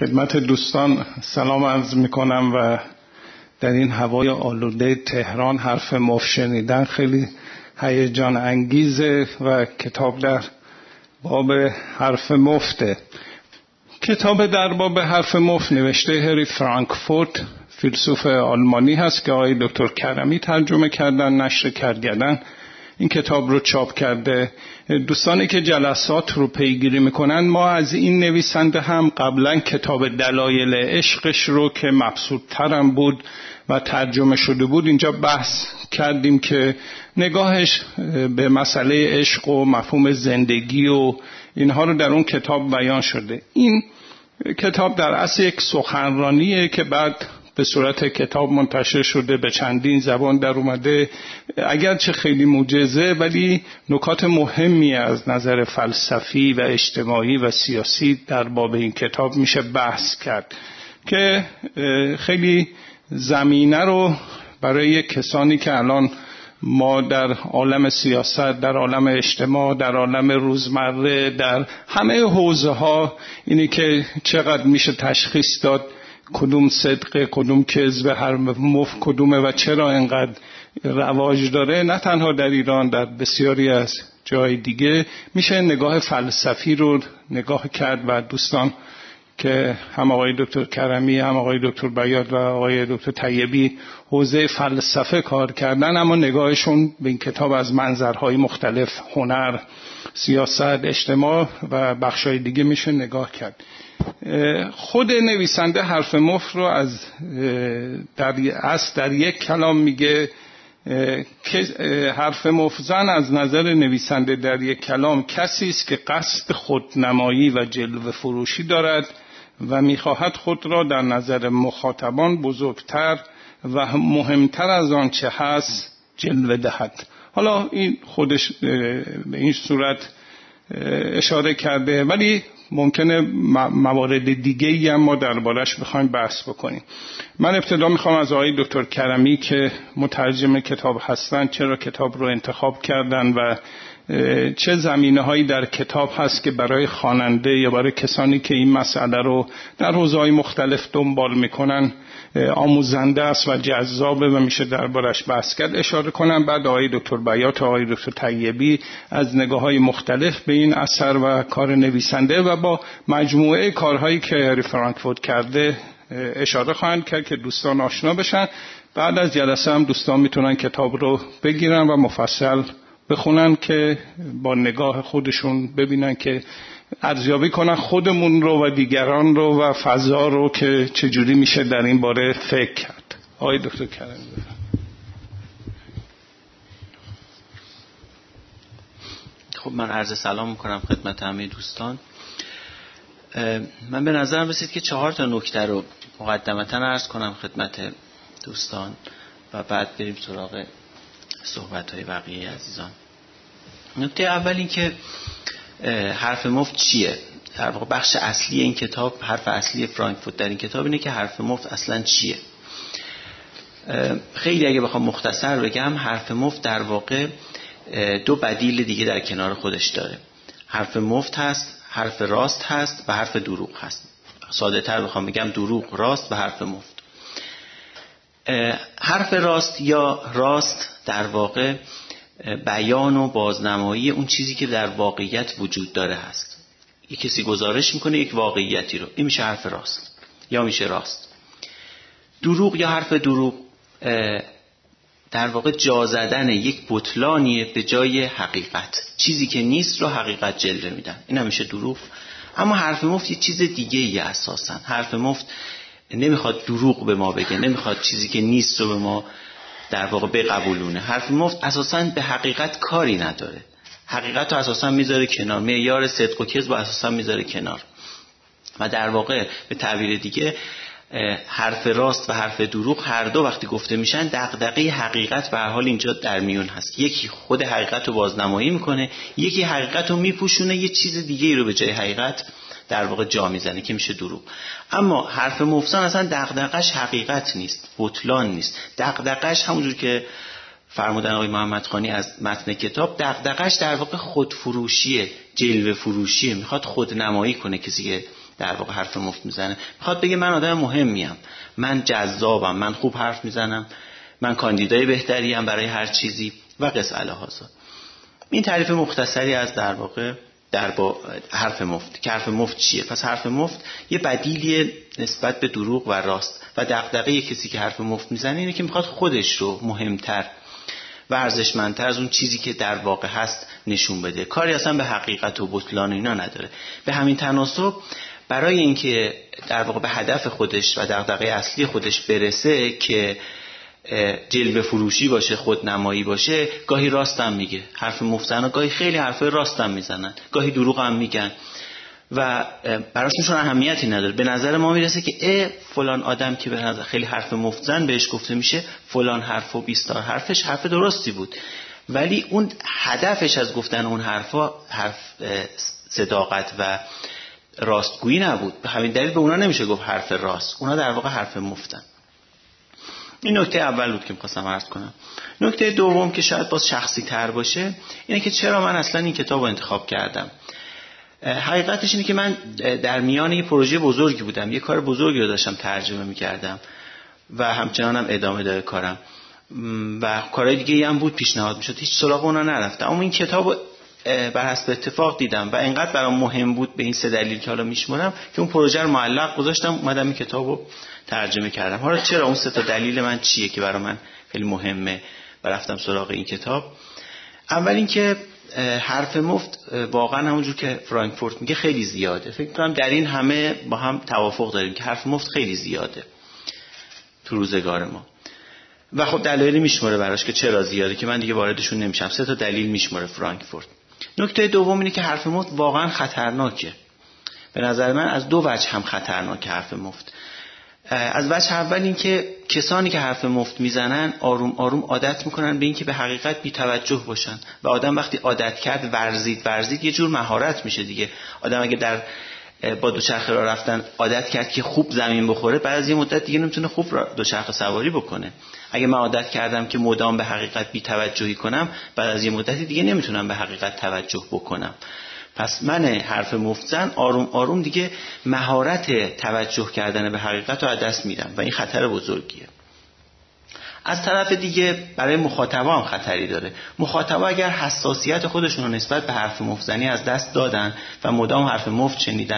خدمت دوستان سلام عرض میکنم و در این هوای آلوده تهران حرف مفت شنیدن خیلی هیجان انگیزه و کتاب در باب حرف مفته. کتاب در باب حرف مفت نوشته هری فرانکفورت، فیلسوف آلمانی هست که آقای دکتر کرمی ترجمه کردن، نشر کرگدن این کتاب رو چاپ کرده. دوستانی که جلسات رو پیگیری میکنن، ما از این نویسنده هم قبلا کتاب دلایل عشقش رو که مبسوط‌ترم بود و ترجمه شده بود اینجا بحث کردیم که نگاهش به مسئله عشق و مفهوم زندگی و اینها رو در اون کتاب بیان شده. این کتاب در اصل یک سخنرانیه که بعد به صورت کتاب منتشر شده، به چندین زبان در اومده، اگرچه خیلی موجزه ولی نکات مهمی از نظر فلسفی و اجتماعی و سیاسی در باب این کتاب میشه بحث کرد که خیلی زمینه رو برای کسانی که الان ما در عالم سیاست، در عالم اجتماع، در عالم روزمره، در همه حوزه ها اینی که چقدر میشه تشخیص داد کدوم صدق، کدوم کذب، هر مفت کدومه و چرا اینقدر رواج داره، نه تنها در ایران، در بسیاری از جای دیگه میشه نگاه فلسفی رو نگاه کرد و دوستان که هم آقای دکتر کرمی، هم آقای دکتر بیات و آقای دکتر طیبی حوزه فلسفه کار کردن، اما نگاهشون به این کتاب از منظرهای مختلف، هنر، سیاست، اجتماع و بخشای دیگه میشه نگاه کرد. خود نویسنده حرف مفت رو در یک کلام میگه حرف مفت زن از نظر نویسنده در یک کلام کسی است که قصد خودنمایی و جلوه فروشی دارد و میخواهد خود را در نظر مخاطبان بزرگتر و مهمتر از آن چه هست جلوه دهد. حالا این خودش به این صورت اشاره کرده، ولی ممکنه موارد دیگه‌ای هم ما دربارش بخوایم بحث بکنیم. من ابتدا میخوام از آقای دکتر کرمی که مترجم کتاب هستن چرا کتاب رو انتخاب کردن و چه زمینه‌هایی در کتاب هست که برای خواننده یا برای کسانی که این مسئله رو در حوزه‌های مختلف دنبال میکنن آموزنده است و جذابه و میشه دربارش بحث کرد اشاره کنم. بعد آقای دکتر بیات و آقای دکتر طیبی از نگاه‌های مختلف به این اثر و کار نویسنده و با مجموعه کارهایی که هری فرانکفورت کرده اشاره خواهند کرد که دوستان آشنا بشن. بعد از جلسه هم دوستان میتونن کتاب رو بگیرن و مفصل بخونن که با نگاه خودشون ببینن که ارزیابی کنن خودمون رو و دیگران رو و فضا رو که چجوری میشه در این باره فکر کرد. آقای دکتر کرمی. خب من عرض سلام میکنم خدمت همه دوستان. من به نظرم رسید که 4 نکته رو مقدمتا عرض کنم خدمت دوستان و بعد بریم سراغ صحبت‌های بقیه عزیزان. نکته اول این که حرف مفت چیه؟ در واقع بخش اصلی این کتاب، حرف اصلی فرانکفورت در این کتاب اینه که حرف مفت اصلا چیه. خیلی اگه بخوام مختصر بگم، حرف مفت در واقع 2 بدیل دیگه در کنار خودش داره. حرف مفت هست، حرف راست هست و حرف دروغ هست. ساده تر بخوام بگم دروغ، راست و حرف مفت. حرف راست یا راست در واقع بیان و بازنمایی اون چیزی که در واقعیت وجود داره هست. یک کسی گزارش میکنه یک واقعیتی رو، این میشه حرف راست یا میشه راست. دروغ یا حرف دروغ در واقع جا زدن یک بطلانیه به جای حقیقت، چیزی که نیست رو حقیقت جلوه میدن، این هم میشه دروغ. اما حرف مفت یه چیز دیگه ای اساسا. حرف مفت نمیخواد دروغ به ما بگه، نمیخواد چیزی که نیست رو به ما در واقع بقبولونه. حرف مفت اساساً به حقیقت کاری نداره، حقیقت رو اساساً میذاره کنار، معیار صدق و کذب رو اساساً میذاره کنار. و در واقع به تعبیر دیگه حرف راست و حرف دروغ هر دو وقتی گفته میشن دغدغه حقیقت به هر حال اینجا در میون هست. یکی خود حقیقت رو بازنمایی میکنه، یکی حقیقت رو میپوشونه، یه چیز دیگه رو به جای حقیقت در واقع جا میزنه که میشه دروغ. اما حرف مفسان اصلا دغدغش حقیقت نیست، بطلان نیست. دغدغش همونجور که فرمودن آقای محمد خانی از متن کتاب، دغدغش در واقع خودفروشیه، جلوه فروشیه. میخواد خودنمایی کنه کسی که در واقع حرف مفت میزنه. میخواد بگه من آدم مهمیم، من جذابم، من خوب حرف میزنم، من کاندیدای بهتریم برای هر چیزی و قص الهازا. این تعریف مختصری از در واقع حرف مفت. که حرف مفت چیه؟ پس حرف مفت یه بدیلیه نسبت به دروغ و راست و دغدغه کسی که حرف مفت میزنه اینه که میخواد خودش رو مهمتر و ارزشمندتر از اون چیزی که در واقع هست نشون بده. کاری اصلا به حقیقت و بطلان اینا نداره. به همین تناسب برای اینکه در واقع به هدف خودش و دغدغه اصلی خودش برسه که جلوه فروشی باشه، خودنمایی باشه، گاهی راست هم میگه. حرف مفتزنا گاهی خیلی حرفای راست هم میزنن، گاهی دروغ هم میگن و براشون اهمیتی نداره. به نظر ما میرسه که فلان آدم که به نظر خیلی حرف مفتزن بهش گفته میشه فلان حرف و 20 تا حرفش حرف درستی بود، ولی اون هدفش از گفتن اون حرفا حرف صداقت و راستگویی نبود. به همین دلیل به اونا نمیشه گفت حرف راست، اونا در واقع حرف مفتن. این نکته اول بود که می‌خواستم عرض کنم. نکته دوم که شاید باز شخصی تر باشه اینه که چرا من اصلا این کتاب رو انتخاب کردم. حقیقتش اینه که من در میان یه پروژه بزرگی بودم، یه کار بزرگی رو داشتم ترجمه می‌کردم و همچنان هم ادامه داره کارم و کارهای دیگه هم بود پیشنهاد می‌شد، هیچ سراغ اونا نرفتم. اما این کتاب بر حسب اتفاق دیدم و اینقدر برام مهم بود به این 3 دلیل که حالا میشمرم که اون پروژه رو معلق گذاشتم، اومدم این کتابو ترجمه کردم. حالا چرا اون 3 تا دلیل من چیه که برای من خیلی مهمه و رفتم سراغ این کتاب؟ اول اینکه حرف مفت واقعا همونجور که فرانکفورت میگه خیلی زیاده. فکر کنم در این همه با هم توافق داریم که حرف مفت خیلی زیاده تو روزگار ما و خب دلایلی میشمره براش که چرا زیاده که من دیگه واردشون نمیشم. 3 تا دلیل میشمره فرانکفورت. نکته دوم اینه که حرف مفت واقعا خطرناکه. به نظر من از 2 وجه هم خطرناکه حرف مفت. از وجه اول این که کسانی که حرف مفت میزنن آروم آروم عادت میکنن به این که به حقیقت بی‌توجه باشن و آدم وقتی عادت کرد ورزید یه جور مهارت میشه دیگه. آدم اگه با دوچرخه راه رفتن عادت کرد که خوب زمین بخوره، بعد از یه مدت دیگه نمیتونه خوب دوچرخه سواری بکنه. اگه من عادت کردم که مدام به حقیقت بی‌توجهی کنم، بعد از یه مدتی دیگه نمیتونم به حقیقت توجه بکنم. پس من حرف مفتزن آروم آروم دیگه مهارت توجه کردن به حقیقت رو از دست میدم و این خطر بزرگیه. از طرف دیگه برای مخاطبا هم خطری داره. مخاطبا اگر حساسیت خودشون رو نسبت به حرف مفتزنی از دست دادن و مدام حرف مفت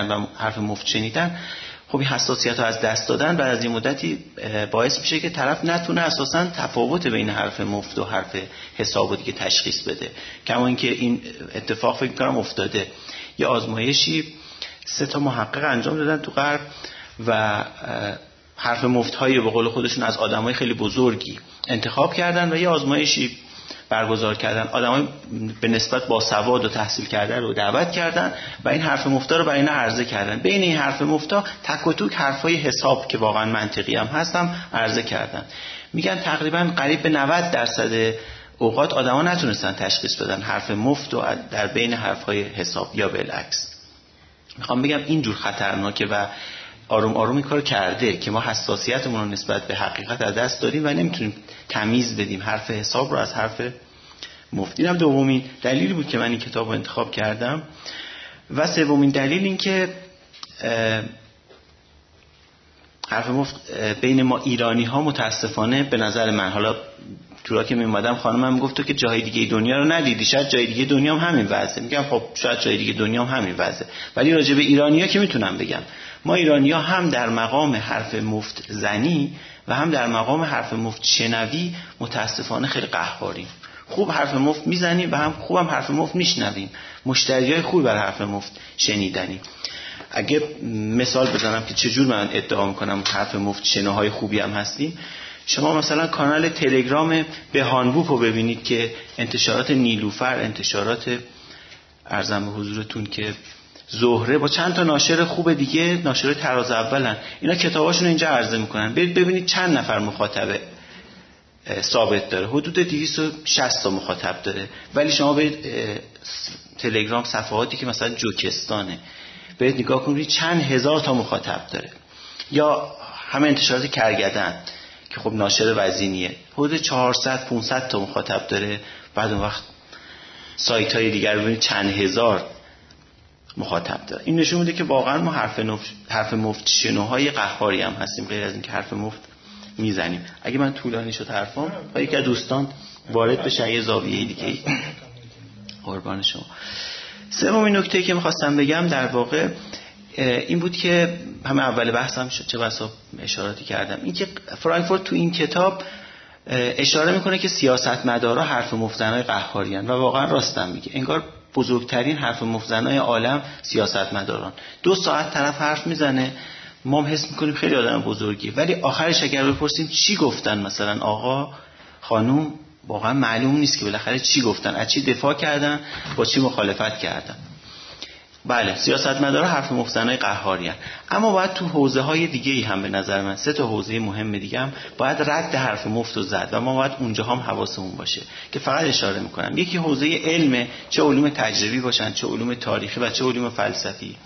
شنیدن خب این حساسیت رو از دست دادن بعد از این مدتی باعث میشه که طرف نتونه اساساً تفاوت بین حرف مفت و حرف حساب دیگه تشخیص بده. کما اینکه این اتفاق فکر کنم افتاده. یه آزمایشی 3 تا محقق انجام دادن تو غرب و حرف مفت‌هایی به قول خودشون از آدمای خیلی بزرگی انتخاب کردن و یه آزمایشی برگزار کردن. آدمای به نسبت با سواد و تحصیل کرده رو دعوت کردن و این حرف مفتا رو برای اینا عرضه کردن. بین این حرف مفتا تک و توک حرفای حساب که واقعا منطقی هم هستم عرضه کردن. میگن تقریبا قریب به 90% اوقات آدما نتونستن تشخیص بدن حرف مفت و در بین حرفای حساب یا بالعکس. میخوام بگم اینجور خطرناکه و آروم آروم این کار کرده که ما حساسیتمون رو نسبت به حقیقت از دست داریم و نمیتونیم تمیز بدیم حرف حساب رو از حرف مفت. اینم دومین دلیلی بود که من این کتاب رو انتخاب کردم. و سومین دلیل این که حرف مفت بین ما ایرانی ها متاسفانه به نظر من، حالا تو که میومدم خانمم گفت تو که جای دیگه دنیا رو ندیدی، شاید جای دیگه دنیا هم همین وضعه. میگم خب شاید جای دیگه دنیا هم همین وضعه، ولی راجع به ایرانی‌ها که میتونم بگم ما ایرانی‌ها هم در مقام حرف مفت زنی و هم در مقام حرف مفت شنوی متاسفانه خیلی قهاریم. خوب حرف مفت میزنیم و هم خوبم حرف مفت میشنویم. مشتریای خوبی بر حرف مفت شنیدنی. اگه مثال بزنم که چجور من ادعا میکنم حرف مفت شنوهای خوبی هم هستیم، شما مثلا کانال تلگرام بهانبوک رو ببینید که انتشارات نیلوفر، انتشارات ارزم به حضورتون که زهره با چند تا ناشر خوب دیگه، ناشر تراز اولن، اینا کتاباشون اینجا عرضه میکنن. برید ببینید چند نفر مخاطب ثابت داره. حدود 260 تا مخاطب داره. ولی شما برید تلگرام صفحاتی که مثلا جوکستانه برید نگاه کنید چند هزار تا مخاطب داره. یا همه انتشارات کرگدن که خب ناشر وزینیه حدود 400 500 تا مخاطب داره. بعد اون وقت سایت های دیگر ببینید چند هزار مخاطب داره. این نشون میده که واقعا ما حرف مفت شنوهای قهاری هم هستیم، غیر از اینکه حرف مفت میزنیم. اگه من طولانی شد حرفام، با یکی از دوستان وارد بشه یه زاویه دیگه. قربان شما. سومین نکته که می‌خواستم بگم در واقع این بود که همه اول بحثم شد، چه بسا اشاراتی کردم، این که فرانکفورت تو این کتاب اشاره میکنه که سیاستمدارا حرف مفتزنای قهاری هستند و واقعا راستم میگه. انگار بزرگترین حرف مفتزنای عالم سیاستمداران. 2 ساعت طرف حرف میزنه، ما هم حس میکنیم خیلی آدم بزرگی، ولی آخرش اگر بپرسیم چی گفتن، مثلا آقا خانوم، واقعا معلوم نیست که بالاخره چی گفتن، از چی دفاع کردن، با چی مخالفت کردن. بله، سیاستمدارا حرف مفتزنای قهاری هستند. اما باید تو حوزه‌های دیگه‌ای هم به نظر من 3 تا حوزه مهم دیگه هم باید رد حرف مفت رو زد و ما باید اونجا هم حواسمون باشه که فقط اشاره میکنم. یکی حوزه علم، چه علوم تجربی باشن، چه علوم تاریخی و چه علوم فلسفی،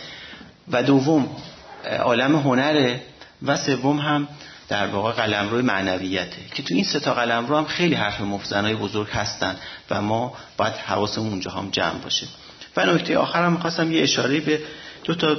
و دوم عالم هنره، و سوم هم در واقع قلمرو معنویته که تو این 3 تا قلمرو هم خیلی حرف مفتزنای بزرگ هستن و ما باید حواسمون اونجا هم جمع باشه. و نکته آخرم می‌خواستم یه اشاره به 2 تا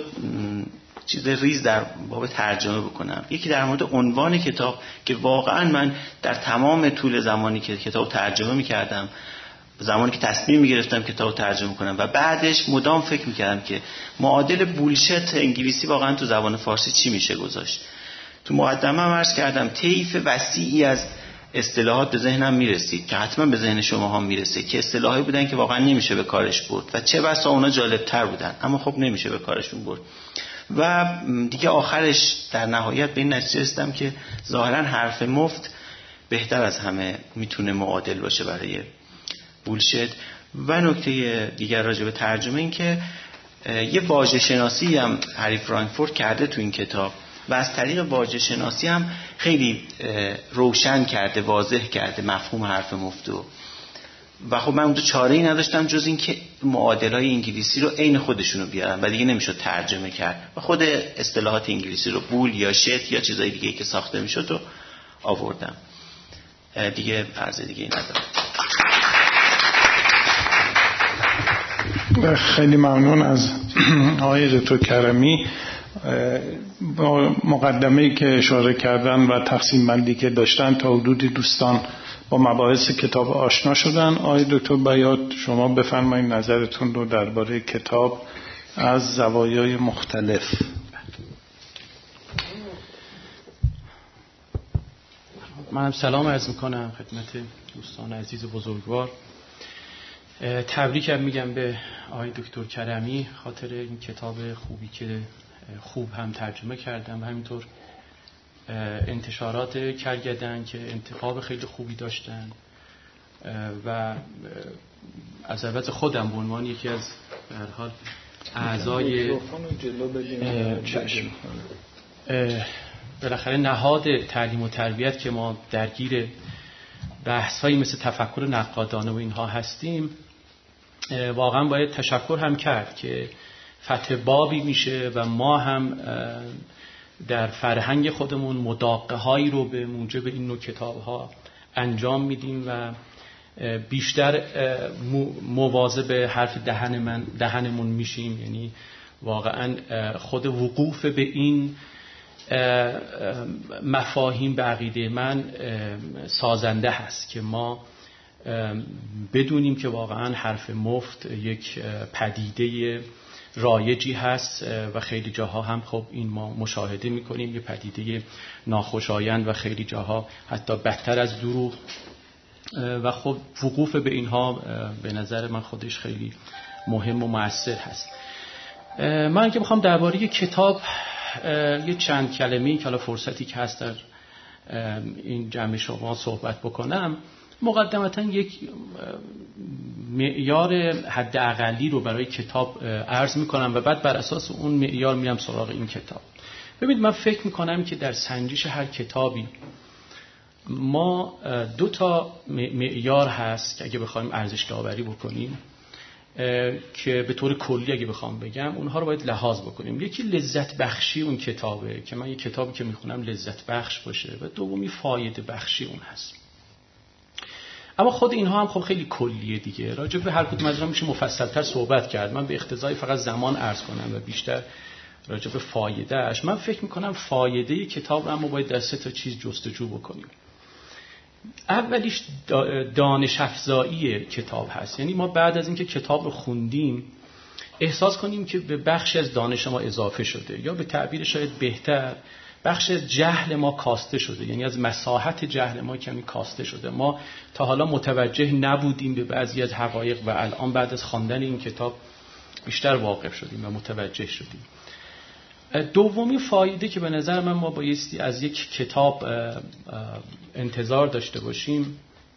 چیز ریز در باب ترجمه بکنم. یکی در مورد عنوان کتاب که واقعا من در تمام طول زمانی که کتاب ترجمه می‌کردم، زمانی که تصمیم می‌گرفتم کتاب ترجمه کنم و بعدش مدام فکر می‌کردم که معادل بولشت انگلیسی واقعا تو زبان فارسی چی میشه گذاشت. تو مقدمه عرض کردم طیف وسیعی از اصطلاحات به ذهنم میرسید که حتما به ذهن شما هم میرسه که اصطلاحایی بودن که واقعا نمیشه به کارش برد و چه بسا اونا جالبتر بودن، اما خب نمیشه به کارشون برد. و دیگه آخرش در نهایت به این نتیجه رسیدم که ظاهرا حرف مفت بهتر از همه میتونه معادل باشه برای بولشت. و نکته دیگر راجع به ترجمه این که یه واژه شناسی هم هری فرانکفورت کرده تو این کتاب و از طریق واژه شناسی هم خیلی روشن کرده، واضح کرده مفهوم حرف مفت. و خب من اونجا چاره‌ای نداشتم جز این که معادلای انگلیسی رو عین خودشونو بیارم و دیگه نمیشد ترجمه کرد و خود اصطلاحات انگلیسی رو بول یا شت یا چیزای دیگه که ساخته میشد رو آوردم. دیگه عرض دیگه ندارم. خیلی ممنون از آقای دکتر کرمی. با مقدمه‌ای که اشاره کردن و تقسیم بندی که داشتن تا حدودی دوستان با مباحث کتاب آشنا شدن. آقای دکتر بیات، شما بفرمایید نظرتون رو درباره کتاب از زوایای مختلف. منم سلام عرض میکنم خدمت دوستان عزیز بزرگوار. تبریکم میگم به آقای دکتر کرمی خاطر این کتاب خوبی که خوب هم ترجمه کردم و همینطور انتشارات کرگدن که انتخاب خیلی خوبی داشتن و از عوض خودم به عنوان یکی از به هر حال اعضای بالاخره نهاد تعلیم و تربیت که ما درگیر بحث‌هایی مثل تفکر نقادانه و اینها هستیم، واقعا باید تشکر هم کرد که فتح بابی میشه و ما هم در فرهنگ خودمون مداقه هایی رو به موجب این نوع کتاب ها انجام میدیم و بیشتر مواظب حرف دهنمون میشیم. یعنی واقعا خود وقوف به این مفاهیم به عقیده من سازنده هست که ما بدونیم که واقعا حرف مفت یک پدیده رایجی هست و خیلی جاها هم خب این ما مشاهده میکنیم، یه پدیده ناخوشایند و خیلی جاها حتی بدتر از دروغ و خب وقوف به اینها به نظر من خودش خیلی مهم و مؤثر هست. من که بخوام درباره کتاب یه چند کلمه‌ای که حالا فرصتی که هست در این جمع شما صحبت بکنم، مقدمتاً یک معیار حد اقلی رو برای کتاب عرض میکنم و بعد بر اساس اون معیار میرم سراغ این کتاب. ببینید، من فکر میکنم که در سنجش هر کتابی ما 2 تا معیار هست که اگه بخوایم ارزش داوری بکنیم که به طور کلی اگه بخوام بگم اونها رو باید لحاظ بکنیم. یکی لذت بخشی اون کتابه که من یک کتابی که میخونم لذت بخش باشه و دومی فایده بخشی اون هست. اما خود اینها هم خب خیلی کلیه دیگه، راجع به هر کدوم از اونها میشه مفصل‌تر صحبت کرد. من به اقتضای فقط زمان عرض کنم و بیشتر راجع به فایده‌اش. من فکر می‌کنم فایده کتاب رو اما باید در 3 تا چیز جستجو بکنیم. اولیش دانش افزایی کتاب هست. یعنی ما بعد از اینکه کتاب رو خوندیم احساس کنیم که به بخشی از دانش ما اضافه شده، یا به تعبیر شاید بهتر بخشی از جهل ما کاسته شده، یعنی از مساحت جهل ما کمی کاسته شده. ما تا حالا متوجه نبودیم به بعضی از حقایق و الان بعد از خواندن این کتاب بیشتر واقف شدیم و متوجه شدیم. دومی فایده که به نظر من ما بایستی از یک کتاب انتظار داشته باشیم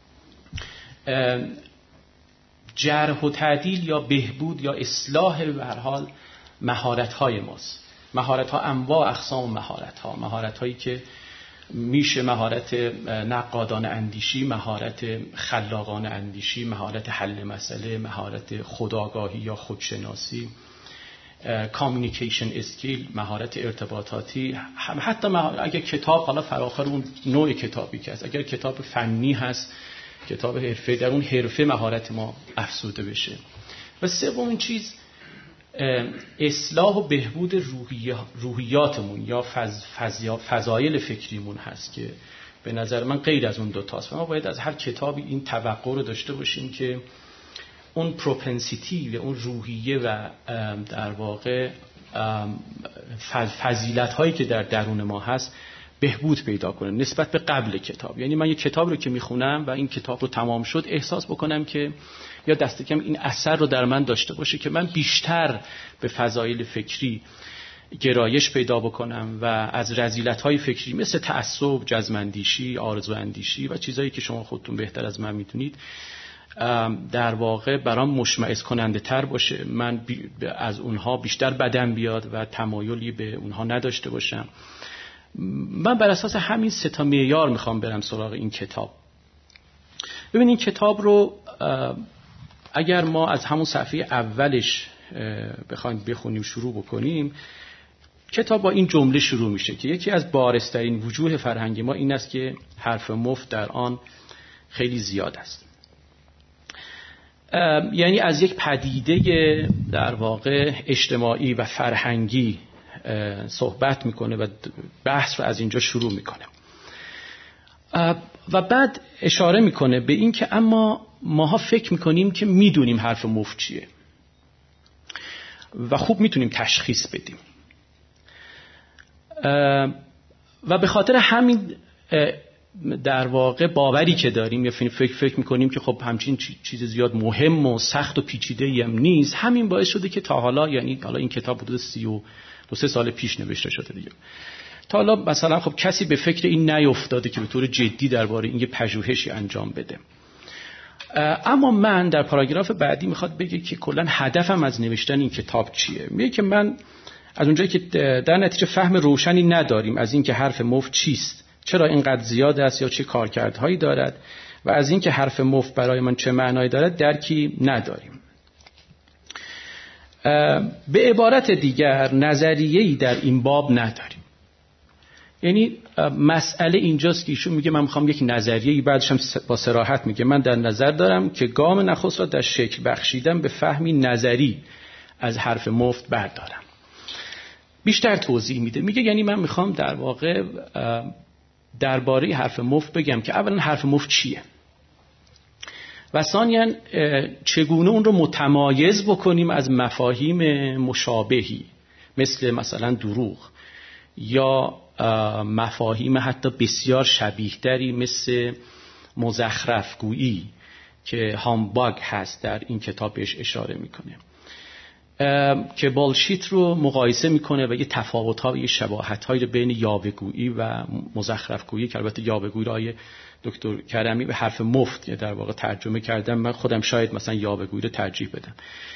جرح و تعدیل یا بهبود یا اصلاح به هر حال مهارت‌های ماست. مهارت‌ها انواع اقسام مهارت‌هایی که میشه مهارت نقادانه اندیشی، مهارت خلاقانه اندیشی، مهارت حل مسئله، مهارت خودآگاهی یا خودشناسی، کامیونیکیشن اسکیل، مهارت ارتباطاتی، حتی اگر کتاب حالا فراخور اون نوع کتابی که هست، اگر کتاب فنی هست، کتاب حرفه، در اون حرفه مهارت ما افزوده بشه. و سومین چیز اصلاح و بهبود روحیاتمون یا فضایل فکریمون هست که به نظر من غیر از اون دوتاست. و ما باید از هر کتابی این توقع رو داشته باشیم که اون پروپنسیتی و اون روحیه و در واقع فضیلت هایی که در درون ما هست بهبود پیدا کنه نسبت به قبل کتاب. یعنی من یک کتاب رو که میخونم و این کتاب رو تمام شد احساس بکنم که یا دست کم این اثر رو در من داشته باشه که من بیشتر به فضایل فکری گرایش پیدا بکنم و از رذیلت‌های فکری مثل تعصب، جزم‌اندیشی، آرزواندیشی و چیزایی که شما خودتون بهتر از من میدونید در واقع برام مشمئز کننده تر باشه، من از اونها بیشتر بدم بیاد و تمایلی به اونها نداشته باشم. من بر اساس همین 3 تا معیار میخوام برم سراغ این کتاب. ببین این کتاب رو اگر ما از همون صفحه اولش بخوایم بخونیم شروع بکنیم، کتاب با این جمله شروع میشه که یکی از بارزترین وجوه فرهنگ ما این است که حرف مفت در آن خیلی زیاد است. یعنی از یک پدیده در واقع اجتماعی و فرهنگی صحبت میکنه و بحث رو از اینجا شروع میکنه و بعد اشاره میکنه به این که اما ماها فکر میکنیم که میدونیم حرف مفت چیه و خوب میتونیم تشخیص بدیم و به خاطر همین در واقع باوری که داریم یا فکر میکنیم که خب همچین چیز زیاد مهم و سخت و پیچیده‌ای هم نیست، همین باعث شده که تا حالا، یعنی حالا این کتاب حدود 32 سال پیش نوشته شده دیگه، تا حالا مثلا خب کسی به فکر این نیفتاده که به طور جدی درباره این یه پژوهشی انجام بده. اما من در پاراگراف بعدی میخواد بگه که کلا هدفم از نوشتن این کتاب چیه. میگه که من از اونجایی که در نتیجه فهم روشنی نداریم از این که حرف مفت چیست، چرا اینقدر زیاد است یا چه کارکردهایی دارد و از این که حرف مفت برای من چه معنایی دارد درکی نداریم. به عبارت دیگر نظریه‌ای در این باب نداریم. یعنی مسئله اینجاست که ایشون میگه من میخوام یک نظریه‌ای، بعدش هم با صراحت میگه من در نظر دارم که گام نخست را در شکل بخشیدن به فهمی نظری از حرف مفت بردارم. بیشتر توضیح میده، میگه یعنی من میخوام در واقع درباره حرف مفت بگم که اولا حرف مفت چیه و ثانیاً چگونه اون رو متمایز بکنیم از مفاهیم مشابهی مثلا دروغ یا مفاهیم حتی بسیار شبیه‌تری مثل مزخرف گویی که هامباگ هست در این کتاب بهش اشاره میکنه که بالشیت رو مقایسه میکنه و یه تفاوت‌ها و یه شباهت‌هایی رو بین یاوه‌گویی و مزخرف‌گویی که البته یاوه‌گویی رو دکتر کرمی به حرف مفت در واقع ترجمه کردم، من خودم شاید مثلا یاوه‌گویی رو ترجیح بدم.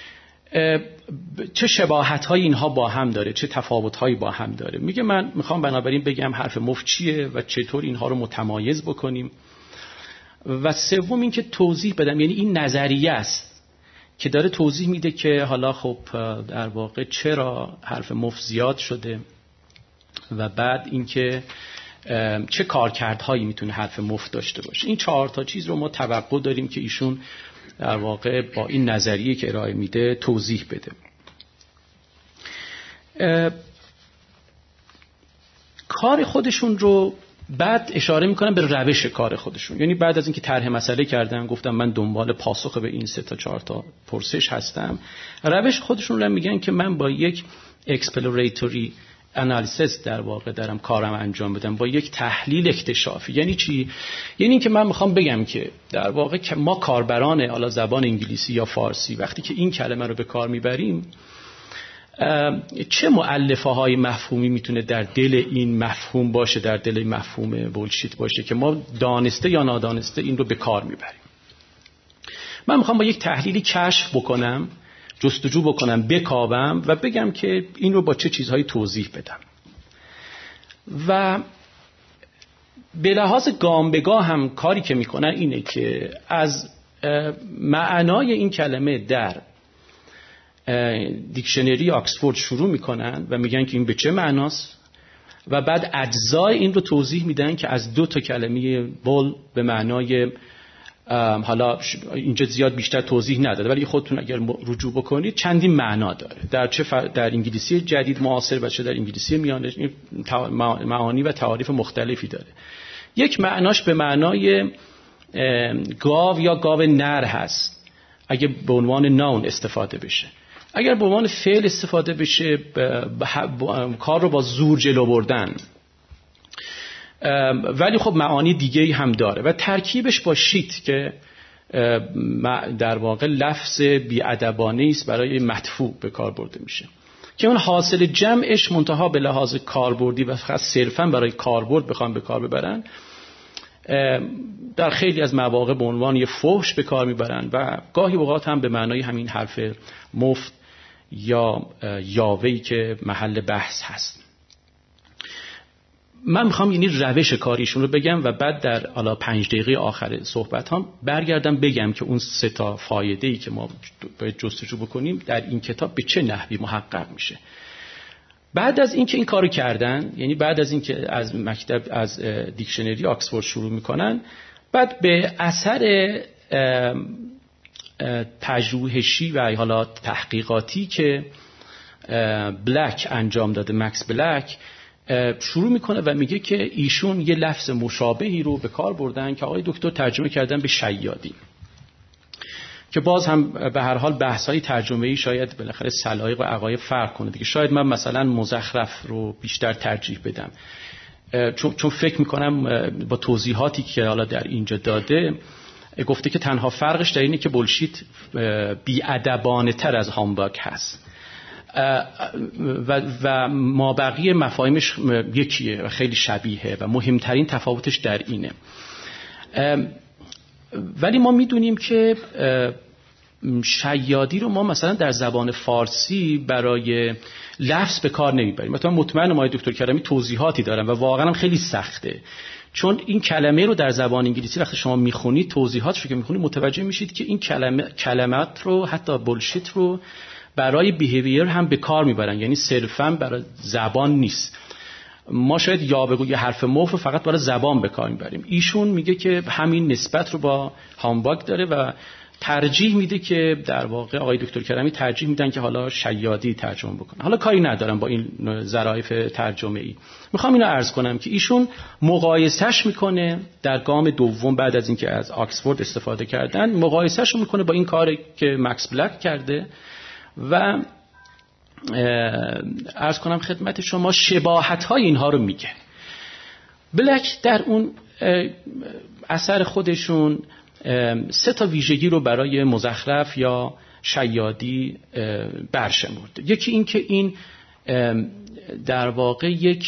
چه شباهت‌هایی اینها با هم داره، چه تفاوت‌هایی با هم داره. میگه من میخوام بنابراین بگم حرف مفت چیه و چطور اینها رو متمایز بکنیم. و سوم این که توضیح بدم، یعنی این نظریه است که داره توضیح میده که حالا خب در واقع چرا حرف مفت زیاد شده و بعد اینکه چه کارکردهایی میتونه حرف مفت داشته باشه. این 4 تا چیز رو ما توقع داریم که ایشون در واقع با این نظریه که ارائه میده توضیح بده. کار خودشون رو بعد اشاره میکنن به روش کار خودشون. یعنی بعد از اینکه طرح مسئله کردن، گفتم من دنبال پاسخ به این 3 تا 4 تا پرسش هستم، روش خودشون رو میگن که من با یک exploratory analysis در واقع دارم کارم انجام بدم، با یک تحلیل اکتشافی. یعنی چی؟ یعنی اینکه من میخوام بگم که در واقع که ما کاربران حالا زبان انگلیسی یا فارسی وقتی که این کلمه رو به کار میبریم، چه مؤلفه های مفهومی میتونه در دل این مفهوم باشه، در دل مفهوم بولشیت باشه که ما دانسته یا نادانسته این رو به کار میبریم. من میخوام با یک تحلیلی کشف بکنم، جستجو بکنم، بکاوم و بگم که این رو با چه چیزهایی توضیح بدم. و به لحاظ گام به گام هم کاری که میکنن اینه که از معنای این کلمه در دیکشنری آکسفورد شروع میکنن و میگن که این به چه معناست و بعد اجزای این رو توضیح میدن که از 2 تا کلمه بول به معنای حالا اینجا زیاد بیشتر توضیح نداده ولی خودتون اگر رجوع بکنید چندین معنا داره، در انگلیسی جدید معاصر و چه در انگلیسی میانه معانی و تعاریف مختلفی داره. یک معناش به معنای گاو یا گاو نر هست اگه به عنوان نون استفاده بشه. اگر به عنوان فعل استفاده بشه کار رو با زور جلو بردن، ولی خب معانی دیگه‌ای هم داره. و ترکیبش با شیت که در واقع لفظ بی‌ادبانه است برای مدفوع به کار برده میشه که اون حاصل جمعش منتها به لحاظ کاربردی و فقط صرفاً برای کاربرد بخوام به کار ببرن، در خیلی از مواقع به عنوان یه فحش به کار میبرن و گاهی اوقات هم به معنای همین حرف مفت یا یاوه‌ای که محل بحث هست. من میخوام یعنی روش کاریشون رو بگم و بعد در حالا 5 دقیقه آخر صحبت هم برگردم بگم که اون 3 تا فایده‌ای که ما باید جستجو بکنیم در این کتاب به چه نحوی محقق میشه. بعد از اینکه این کارو کردن، یعنی بعد از اینکه از مکتب از دیکشنری آکسفورد شروع میکنن، بعد به اثر پژوهشی و حالا تحقیقاتی که بلک انجام داده، مکس بلک، شروع میکنه و میگه که ایشون یه لفظ مشابهی رو به کار بردن که آقای دکتر ترجمه کردن به شیادی، که باز هم به هر حال بحث‌های ترجمه‌ای شاید بالاخره سلایق و عقاید فرق کنه دیگه. شاید من مثلا مزخرف رو بیشتر ترجیح بدم، چون فکر میکنم با توضیحاتی که حالا در اینجا داده گفته که تنها فرقش در اینه که بولشیت بی‌ادبانه تر از هامباگ هست و مابقی مفاهیمش یکیه و خیلی شبیهه و مهمترین تفاوتش در اینه. ولی ما میدونیم که شیادی رو ما مثلا در زبان فارسی برای لفظ به کار نمیبریم. مثلا مطمئنم آقای دکتر کریمی توضیحاتی دارن و واقعا هم خیلی سخته، چون این کلمه رو در زبان انگلیسی وقتی شما میخونید، توضیحاتش رو که میخونید، متوجه میشید که این کلمات رو، حتی بولشیت رو، برای بیهیویر هم به کار میبرن، یعنی صرفا برای زبان نیست. ما شاید یه حرف مفت رو فقط برای زبان به کار میبریم. ایشون میگه که همین نسبت رو با هامباگ داره و ترجیح میده که در واقع آقای دکتر کریمی ترجیح میدن که حالا شیادی ترجمه بکنه. حالا کاری ندارم با این ظرافت ترجمه ای، میخوام اینو عرض کنم که ایشون مقایسهش میکنه در گام دوم بعد از اینکه از آکسفورد استفاده کردن، مقایسهش میکنه با این کاری که مکس بلک کرده و عرض کنم خدمت شما شباهت‌های اینها رو میگه. بلک در اون اثر خودشون 3 تا ویژگی رو برای مزخرف یا شیادی برشمرده. یکی این که این در واقع یک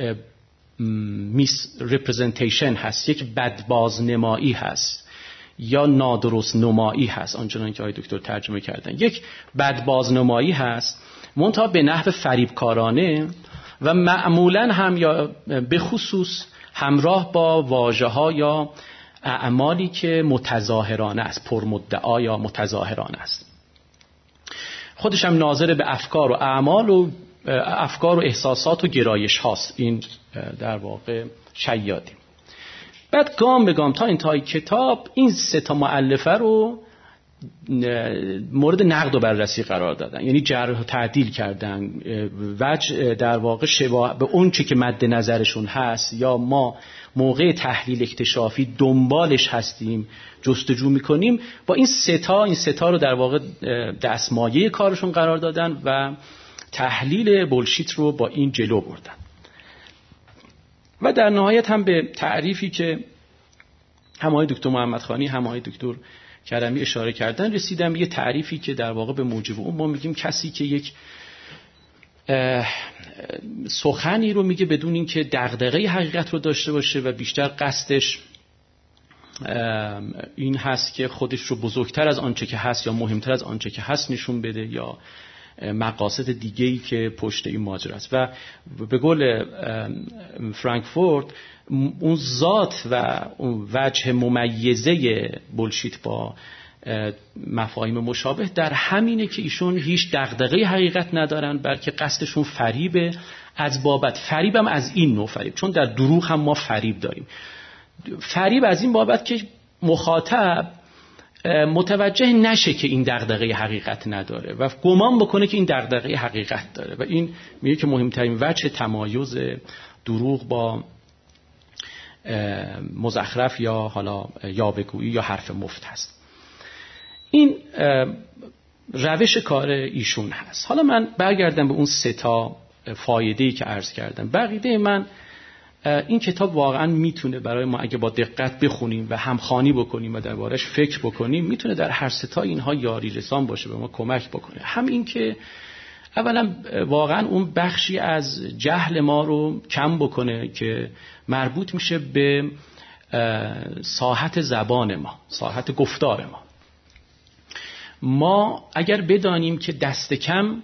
میس رپرزنتیشن هست، یک بدبازنمایی هست یا نادرست نمایی هست، آنچنان که آقای دکتر ترجمه کردن. یک بدبازنمایی هست منتها به نحو فریبکارانه و معمولا هم یا به خصوص همراه با واژه‌ها یا اعمالی که متظاهرانه است، پرمدعا یا متظاهرانه است. خودش هم ناظر به افکار و اعمال و افکار و احساسات و گرایش هاست این در واقع شیادیم. بعد گام به گام تا انتهای کتاب این 3 مؤلفه رو مورد نقد و بررسی قرار دادن، یعنی جرح و تعدیل کردن، وجه در واقع شباهت به اون چی که مد نظرشون هست یا ما موقع تحلیل اکتشافی دنبالش هستیم جستجو میکنیم، با این 3 رو در واقع دستمایه کارشون قرار دادن و تحلیل بولشیت رو با این جلو بردن. و در نهایت هم به تعریفی که هم آقای دکتر محمدخانی هم آقای دکتر کرمی اشاره کردن رسیدم، یه تعریفی که در واقع به موجب اون ما میگیم کسی که یک سخنی رو میگه بدون اینکه دغدغه حقیقت رو داشته باشه و بیشتر قصدش این هست که خودش رو بزرگتر از آنچه که هست یا مهمتر از آنچه که هست نشون بده یا مقاصد دیگه‌ای که پشت این ماجرا است. و به قول فرانکفورت اون ذات و اون وجه ممیزه بولشیت با مفاهیم مشابه در همینه که ایشون هیچ دغدغه حقیقت ندارن، بلکه قصدشون فریبه. از بابت فریبم از این نوع فریب، چون در دروغ هم ما فریب داریم. فریب از این بابت که مخاطب متوجه نشه که این دغدغه حقیقت نداره و گمان بکنه که این دغدغه حقیقت داره و این میگه که مهمترین وجه تمایز دروغ با مزخرف یا حالا یاوه‌گویی یا حرف مفت هست. این روش کار ایشون هست. حالا من برگردم به اون 3 فایده‌ای که عرض کردم. بقیده من این کتاب واقعا میتونه برای ما اگه با دقت بخونیم و همخوانی بکنیم و دربارش فکر بکنیم میتونه در هر 3 اینها یاری رسان باشه، به ما کمک بکنه. هم این که اولا واقعا اون بخشی از جهل ما رو کم بکنه که مربوط میشه به ساحت زبان ما، ساحت گفتار ما. ما اگر بدانیم که دست کم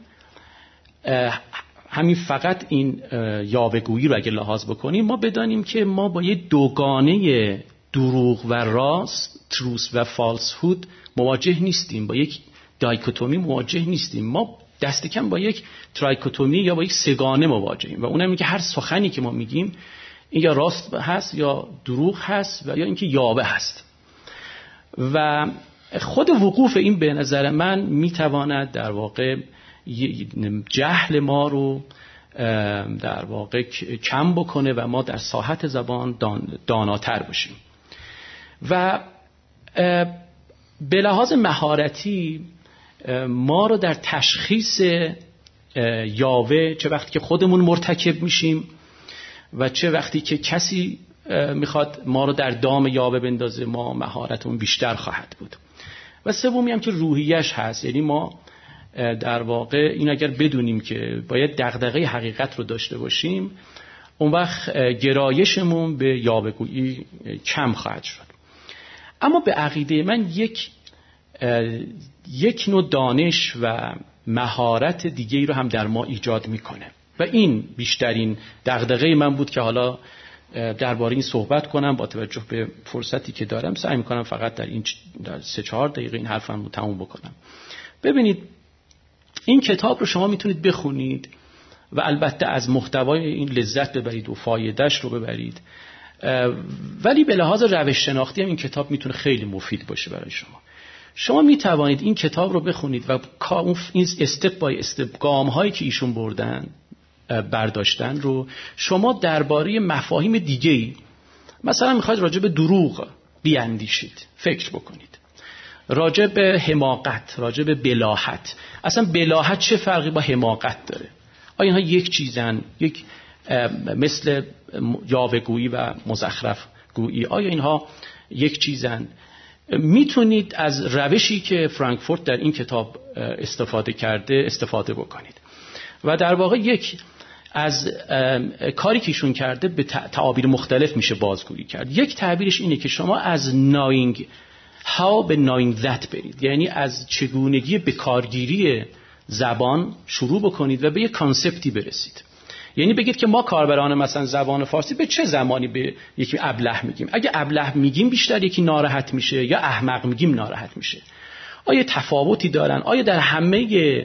همین فقط این یاوه‌گویی رو اگر لحاظ بکنیم، ما بدانیم که ما با یه دوگانه دروغ و راست، تروث و فالسهود مواجه نیستیم، با یک دایکوتومی مواجه نیستیم. ما دست کم با یک ترایکوتومی یا با یک 3گانه مواجهیم و اونم اینه که هر سخنی که ما میگیم این یا راست هست یا دروغ هست و یا اینکه یاوه هست. و خود وقوف این به نظر من میتواند در واقع جهل ما رو در واقع کم بکنه و ما در ساحت زبان داناتر باشیم. و به لحاظ مهارتی ما رو در تشخیص یاوه، چه وقتی که خودمون مرتکب میشیم و چه وقتی که کسی میخواد ما رو در دام یاوه بندازه، ما مهارتمون بیشتر خواهد بود. و سومی هم که روحیش هست، یعنی ما در واقع این اگر بدونیم که باید دغدغه حقیقت رو داشته باشیم، اون وقت گرایشمون به یاوه‌گویی کم خواهد شد. اما به عقیده من یک نوع دانش و مهارت دیگه‌ای رو هم در ما ایجاد میکنه و این بیشترین دغدغه من بود که حالا درباره این صحبت کنم. با توجه به فرصتی که دارم سعی میکنم فقط در 3-4 دقیقه این حرفم رو تموم بکنم. ببینید این کتاب رو شما میتونید بخونید و البته از محتوای این لذت ببرید و فایدهش رو ببرید، ولی به لحاظ روش شناختی هم این کتاب میتونه خیلی مفید باشه برای شما. شما میتوانید این کتاب رو بخونید و این استپ بای استپ گام هایی که ایشون برداشتن رو شما درباره مفاهیم دیگه‌ای، مثلا میخواید راجع به دروغ بیاندیشید، فکر بکنید، راجع به حماقت، راجع به بلاهت. اصلا بلاهت چه فرقی با حماقت داره؟ آیا اینها یک چیزن؟ یک مثل یاوه‌گویی و مزخرف گویی، آیا اینها یک چیزن؟ میتونید از روشی که فرانکفورت در این کتاب استفاده کرده استفاده بکنید و در واقع یک از کاری که ایشون کرده به تعابیر مختلف میشه بازگویی کرد. یک تعبیرش اینه که شما از knowing how به knowing that برید، یعنی از چگونگی بکارگیری زبان شروع بکنید و به یک کانسپتی برسید. یعنی بگید که ما کاربران مثلا زبان فارسی به چه زمانی به یکی ابله میگیم؟ اگه ابله میگیم بیشتر یکی ناراحت میشه یا احمق میگیم ناراحت میشه؟ آیا تفاوتی دارن؟ آیا در همه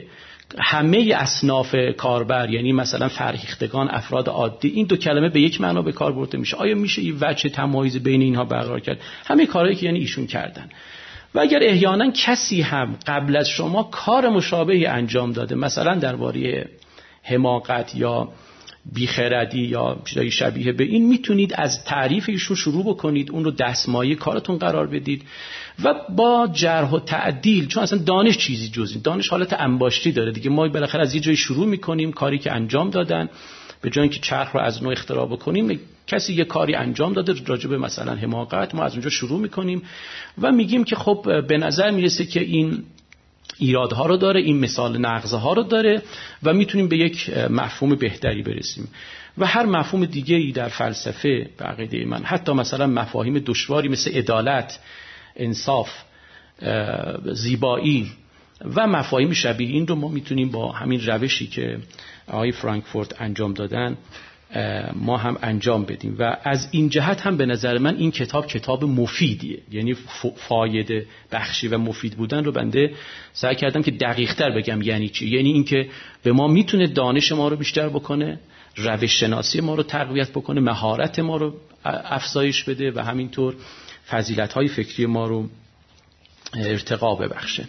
همه اصناف کاربر، یعنی مثلا فرهیختگان، افراد عادی، این دو کلمه به یک معنا به کار برده میشه. آیا میشه این وجه تمایز بین اینها برقرار کرد؟ همه کارهایی که یعنی ایشون کردن. و اگر احیانا کسی هم قبل از شما کار مشابهی انجام داده، مثلا درباره حماقت یا بیخردی یا چیزای شبیه به این، میتونید از تعریف ایشون شروع بکنید، اون رو دستمایه کارتون قرار بدید و با جرح و تعدیل، چون اصلا دانش چیزی جز این، دانش حالت انباشتی داره دیگه. ما بالاخره از یه جایی شروع میکنیم، کاری که انجام دادن، به جای اینکه چرخ رو از نو اختراع بکنیم، کسی یه کاری انجام داده راجع به مثلا حماقت، ما از اونجا شروع میکنیم و میگیم که خب به نظر میرسه که این ایرادها رو داره، این مثال نقضها رو داره و میتونیم به یک مفهوم بهتری برسیم. و هر مفهوم دیگه‌ای در فلسفه به عقیده من، حتی مثلا مفاهیم دشواری مثل عدالت، انصاف، زیبایی و مفاهیم شبیه این رو ما میتونیم با همین روشی که آقای فرانکفورت انجام دادن ما هم انجام بدیم. و از این جهت هم به نظر من این کتاب مفیدیه، یعنی فایده بخشی و مفید بودن رو بنده سعی کردم که دقیق تر بگم یعنی چی. یعنی این که به ما میتونه دانش ما رو بیشتر بکنه، روش شناسی ما رو تقویت بکنه، مهارت ما رو افزایش بده و همینطور فضیلت‌های فکری ما رو ارتقا ببخشه.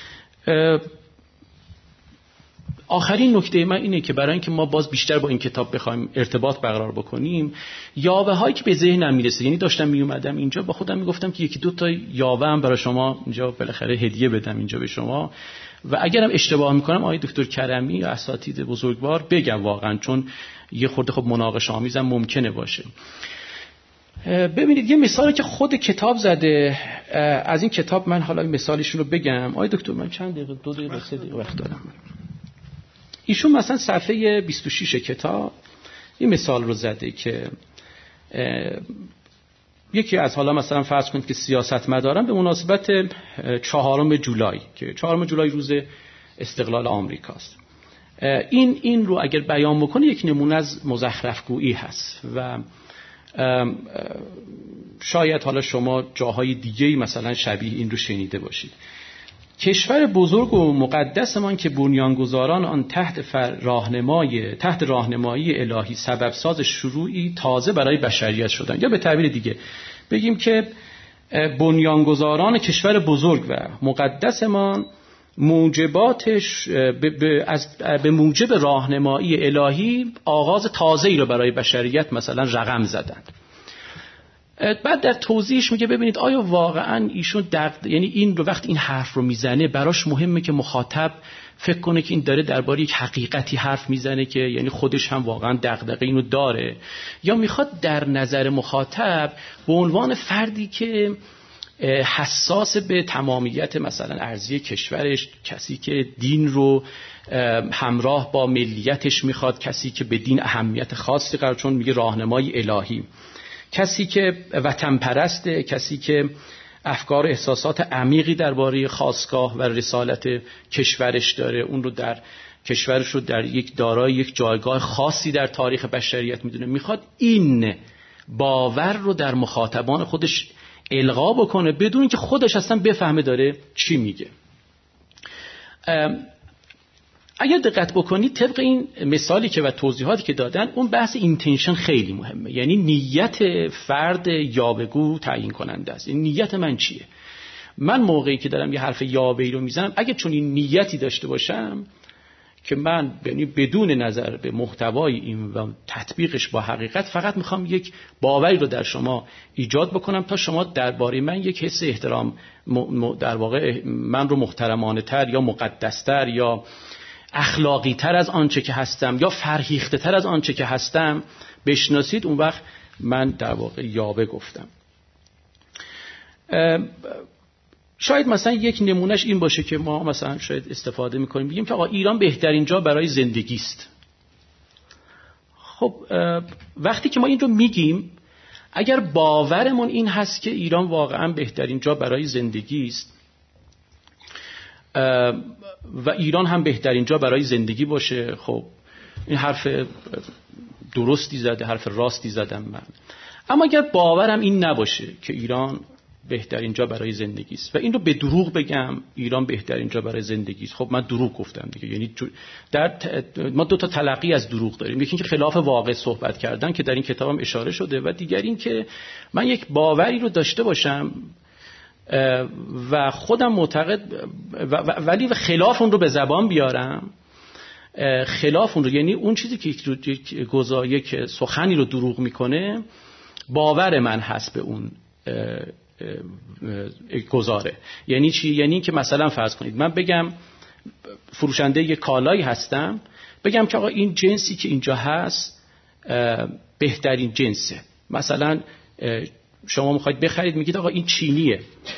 آخرین نکته من اینه که برای اینکه ما باز بیشتر با این کتاب بخوایم ارتباط برقرار بکنیم، یاوه هایی که به ذهنم میرسه، یعنی داشتم میومدم اینجا با خودم میگفتم که یکی دو تا یاوه هم برای شما اینجا بالاخره هدیه بدم اینجا به شما، و اگرم اشتباه میکنم آقای دکتر کرمی یا اساتید بزرگوار بگم واقعا، چون یه خورده خب مناقشه آمیزم ممکنه باشه. ببینید یه مثالی که خود کتاب زده از این کتاب، من حالا مثالشون رو بگم. آقای دکتر من چند دقیقه، 2 دقیقه 3 دقیقه وقت دارم. ایشون مثلا صفحه 26 کتاب این مثال رو زده که یکی از حالا مثلا فرض کنید که سیاستمداران به مناسبت 4 جولای که 4 جولای روز استقلال آمریکاست، این رو اگر بیان بکنه یک نمونه از مزخرف‌گویی هست و شاید حالا شما جاهای دیگه‌ای مثلا شبیه این رو شنیده باشید. کشور بزرگ و مقدسمان که بنیانگذاران آن تحت راهنمایی الهی سببساز شروعی تازه برای بشریت شدند. یا به تعبیر دیگه بگیم که بنیانگذاران کشور بزرگ و مقدسمان موجباتش به موجب راهنمایی الهی آغاز تازه‌ای رو برای بشریت مثلا رقم زدند. بعد در توضیحش میگه ببینید آیا واقعا ایشون یعنی این رو وقت این حرف رو میزنه براش مهمه که مخاطب فکر کنه که این داره درباره یک حقیقتی حرف میزنه که یعنی خودش هم واقعا دغدغه اینو داره، یا میخواد در نظر مخاطب به عنوان فردی که حساس به تمامیت مثلا ارضی کشورش، کسی که دین رو همراه با ملیتش میخواد، کسی که به دین اهمیت خاصی قرار، چون میگه راهنمای الهی، کسی که وطن پرسته، کسی که افکار و احساسات عمیقی درباره خاستگاه و رسالت کشورش داره، اون رو در کشورش رو در دارای یک جایگاه خاصی در تاریخ بشریت میدونه، میخواد این باور رو در مخاطبان خودش القا بکنه بدون که خودش اصلا بفهمه داره چی میگه. اگر دقت بکنید طبق این مثالی که و توضیحاتی که دادن، اون بحث اینتنشن خیلی مهمه، یعنی نیت فرد یاوه‌گو تعیین کننده است. این نیت من چیه؟ من موقعی که دارم یه حرف یاوه‌ای رو میزنم، اگه چون این نیتی داشته باشم که من یعنی بدون نظر به محتوای این و تطبیقش با حقیقت فقط میخوام یک باوری رو در شما ایجاد بکنم تا شما درباره من یک حس احترام در واقع من رو محترمانه تر یا مقدس تر یا اخلاقی تر از آنچه که هستم یا فرهیخته تر از آنچه که هستم بشناسید، اون وقت من در واقع یاوه گفتم. شاید مثلا یک نمونهش این باشه که ما مثلا شاید استفاده میکنیم بگیم که آقا ایران بهترین جا برای زندگی است. خب وقتی که ما این رو میگیم، اگر باورمون این هست که ایران واقعا بهترین جا برای زندگی است و ایران هم بهترین جا برای زندگی باشه، خب این حرف درستی زده، حرف راستی زدم من. اما اگر باورم این نباشه که ایران بهترین جا برای زندگی است و این رو به دروغ بگم ایران بهترین جا برای زندگی است، خب من دروغ گفتم دیگه. یعنی ما دو تا تلقی از دروغ داریم، یکی اینکه خلاف واقع صحبت کردن که در این کتابم اشاره شده و دیگر این که من یک باوری رو داشته باشم و خودم معتقد ولی خلاف اون رو به زبان بیارم، خلاف اون رو، یعنی اون چیزی که یک سخنی رو دروغ میکنه باور من هست به اون گزاره. یعنی چی؟ یعنی که مثلا فرض کنید من بگم فروشنده یک کالایی هستم، بگم که آقا این جنسی که اینجا هست بهترین جنسه. مثلا شما میخواید بخرید، میگید آقا این چینیه،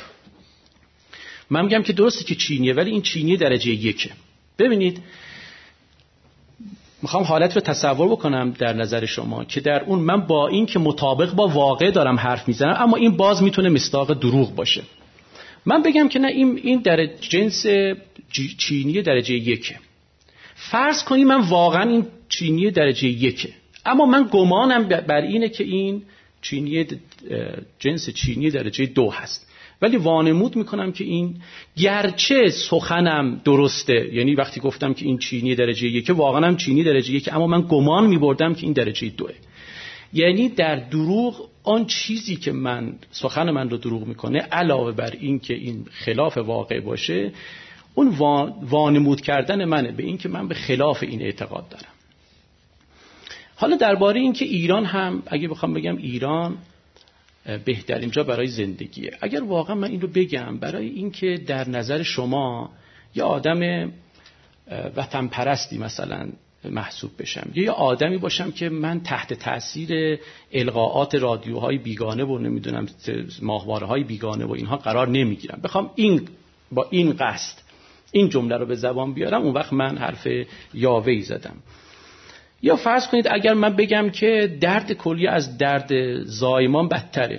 من میگم که درسته که چینیه ولی این چینی درجه 1. ببینید میخوام حالت رو تصور بکنم در نظر شما که در اون من با این که مطابق با واقع دارم حرف میزنم اما این باز میتونه مصداق دروغ باشه. من بگم که نه این در جنس چینی درجه 1. فرض کنید من واقعا این چینی درجه 1، اما من گمانم بر اینه که این چینی جنس چینی درجه 2 هست، ولی وانمود میکنم که این گرچه سخنم درسته، یعنی وقتی گفتم که این چینی درجه 1 واقعا هم چینی درجه 1، اما من گمان میبردم که این درجه 2. یعنی در دروغ آن چیزی که سخن من رو دروغ میکنه علاوه بر این که این خلاف واقع باشه، اون وانمود کردن منه به این که من به خلاف این اعتقاد دارم. حالا درباره این که ایران هم اگه بخوام بگم ایران بهترین جا برای زندگیه، اگر واقعا من این رو بگم برای این که در نظر شما یه آدم وطن پرستی مثلا محسوب بشم یا یه آدمی باشم که من تحت تاثیر القاءات رادیوهای بیگانه و نمیدونم ماهواره‌های بیگانه و اینها قرار نمیگیرم، بخوام با این قصد این جمله رو به زبان بیارم، اون وقت من حرف یاوه‌ای زدم. یا فرض کنید اگر من بگم که درد کلیه از درد زایمان بدتره،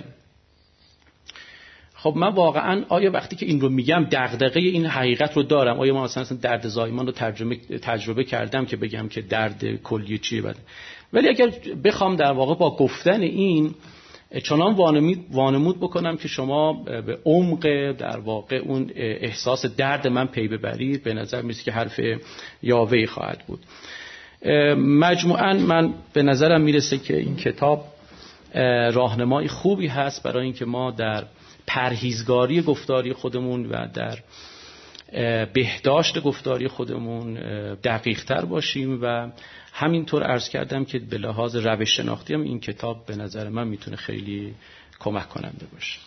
خب من واقعا آیا وقتی که این رو میگم دغدغه این حقیقت رو دارم؟ آیا من مثلا درد زایمان رو تجربه کردم که بگم که درد کلیه چیه بده؟ ولی اگر بخوام در واقع با گفتن این چنان وانمود بکنم که شما به عمق در واقع اون احساس درد من پی ببرید، به نظر میاد که حرف یاوه‌ای خواهد بود. مجموعاً من به نظرم میرسه که این کتاب راهنمای خوبی هست برای اینکه ما در پرهیزگاری گفتاری خودمون و در بهداشت گفتاری خودمون دقیق تر باشیم و همینطور عرض کردم که به لحاظ روش شناختی هم این کتاب به نظر من میتونه خیلی کمک کننده باشه.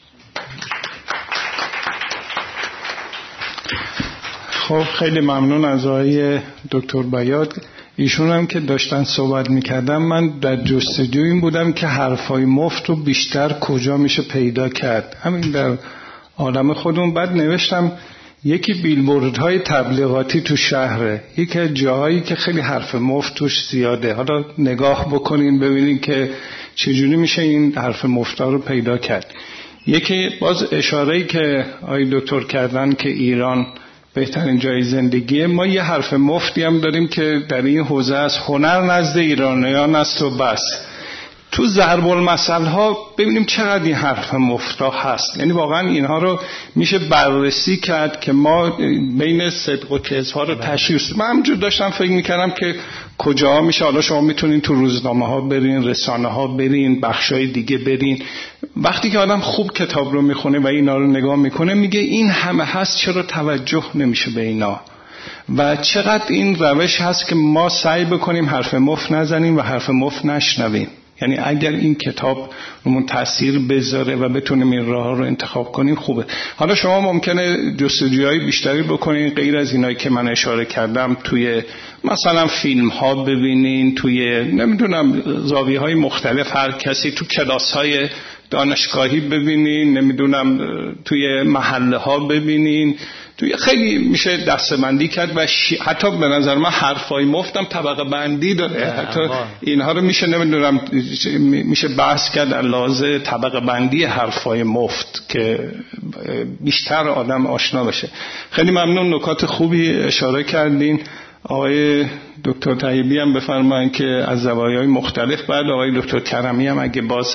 خب خیلی ممنون از آقای دکتر بیات. ایشون هم که داشتن صحبت میکردم من در جستجوی این بودم که حرفای مفت رو بیشتر کجا میشه پیدا کرد، همین در عالم خودمون. بعد نوشتم یکی بیلبوردهای تبلیغاتی تو شهره، یکی از جاهایی که خیلی حرف مفت توش زیاده. حالا نگاه بکنین ببینین که چجوری میشه این حرف مفتا رو پیدا کرد. یکی باز اشاره‌ای که آقای دکتر کردن که ایران بهترین جای زندگیه، ما یه حرف مفتی هم داریم که در این حوزه از هنر نزد ایرانیان است و بس. تو ضرب المثل ها ببینیم چقدر این حرف مفتا هست، یعنی واقعا اینها رو میشه بررسی کرد که ما بین صدق و کذب ها رو تشخیص. من همینجور داشتم فکر میکردم که کجا میشه. حالا شما میتونین تو روزنامه ها برین، رسانه ها برین، بخشای دیگه برین. وقتی که آدم خوب کتاب رو میخونه و اینا رو نگاه میکنه میگه این همه هست، چرا توجه نمیشه به اینا؟ و چقدر این روش هست که ما سعی بکنیم حرف مفت نزنیم و حرف مفت نشنویم. یعنی اگر این کتاب رومون تأثیر بذاره و بتونیم این راه رو انتخاب کنیم خوبه. حالا شما ممکنه جستجوهای بیشتری بکنین غیر از اینایی که من اشاره کردم، توی مثلا فیلم ها ببینین، توی نمیدونم زاویه های مختلف، هر کسی تو کلاس های دانشگاهی ببینین، نمیدونم توی محله ها ببینین، توی خیلی میشه دسته‌بندی کرد و حتی به نظر من حرفای مفتم طبقه بندی داره. حتی اینها رو میشه نمیدونم میشه بحث کرد علاوه طبقه بندی حرفای مفت که بیشتر آدم آشنا بشه. خیلی ممنون، نکات خوبی اشاره کردین. آقای دکتر طیبی هم بفرمایید که از زوایای مختلف، بعد آقای دکتر کرمی هم اگه باز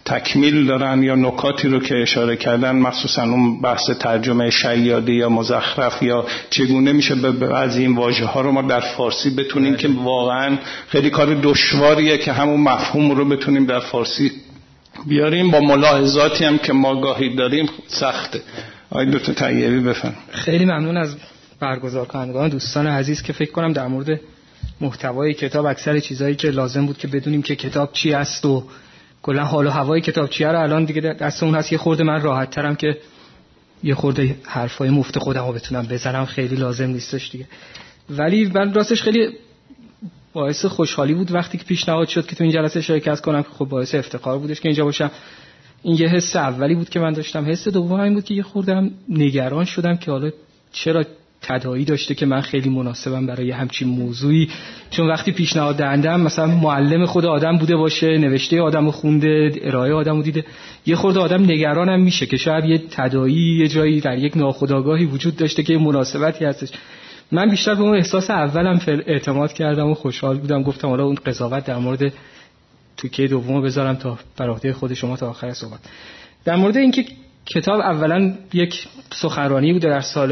تکمیل دارن یا نکاتی رو که اشاره کردن، مخصوصا اون بحث ترجمه شیادی یا مزخرف یا چگونه میشه به بعضی این واژه‌ها رو ما در فارسی بتونیم که واقعا خیلی کار دشواریه که همون مفهوم رو بتونیم در فارسی بیاریم، با ملاحظاتی هم که ما گاهی داریم سخته. آقای دکتر طیبی بفرمایید. خیلی ممنون از برگزار کنندگان دوستان عزیز که فکر کنم در مورد محتوای کتاب اکثر چیزایی که لازم بود که بدونیم که کتاب چی است و کلا حال و هوای کتاب چیه رو الان دیگه دست اون هست. یه خورده من راحت ترم که یه خورده حرفای مفت خودم رو بتونم بزنم، خیلی لازم نیستش دیگه. ولی من راستش خیلی باعث خوشحالی بود وقتی که پیشنهاد شد که تو این جلسه شرکت کنم، که خب باعث افتخار بودش که اینجا باشم. این یه حس اولی بود که من داشتم. حس دوم این بود که یه خورده هم نگران شدم که حالا چرا تداعی داشته که من خیلی مناسبم برای همچین موضوعی، چون وقتی پیشنهاد دهندم مثلا معلم خود آدم بوده باشه، نوشته آدمو خونده، ارائه آدمو دیده، یه خورده آدم نگرانم میشه که شاید یه تداعی یه جایی در یک ناخودآگاهی وجود داشته که مناسبتی هستش. من بیشتر به اون احساس اولم اعتماد کردم و خوشحال بودم. گفتم حالا اون قضاوت در مورد توکیه دومو بذارم تا بر عهده خود شما تا آخر صحبت. در مورد اینکه کتاب اولا یک سخنرانی بود در سال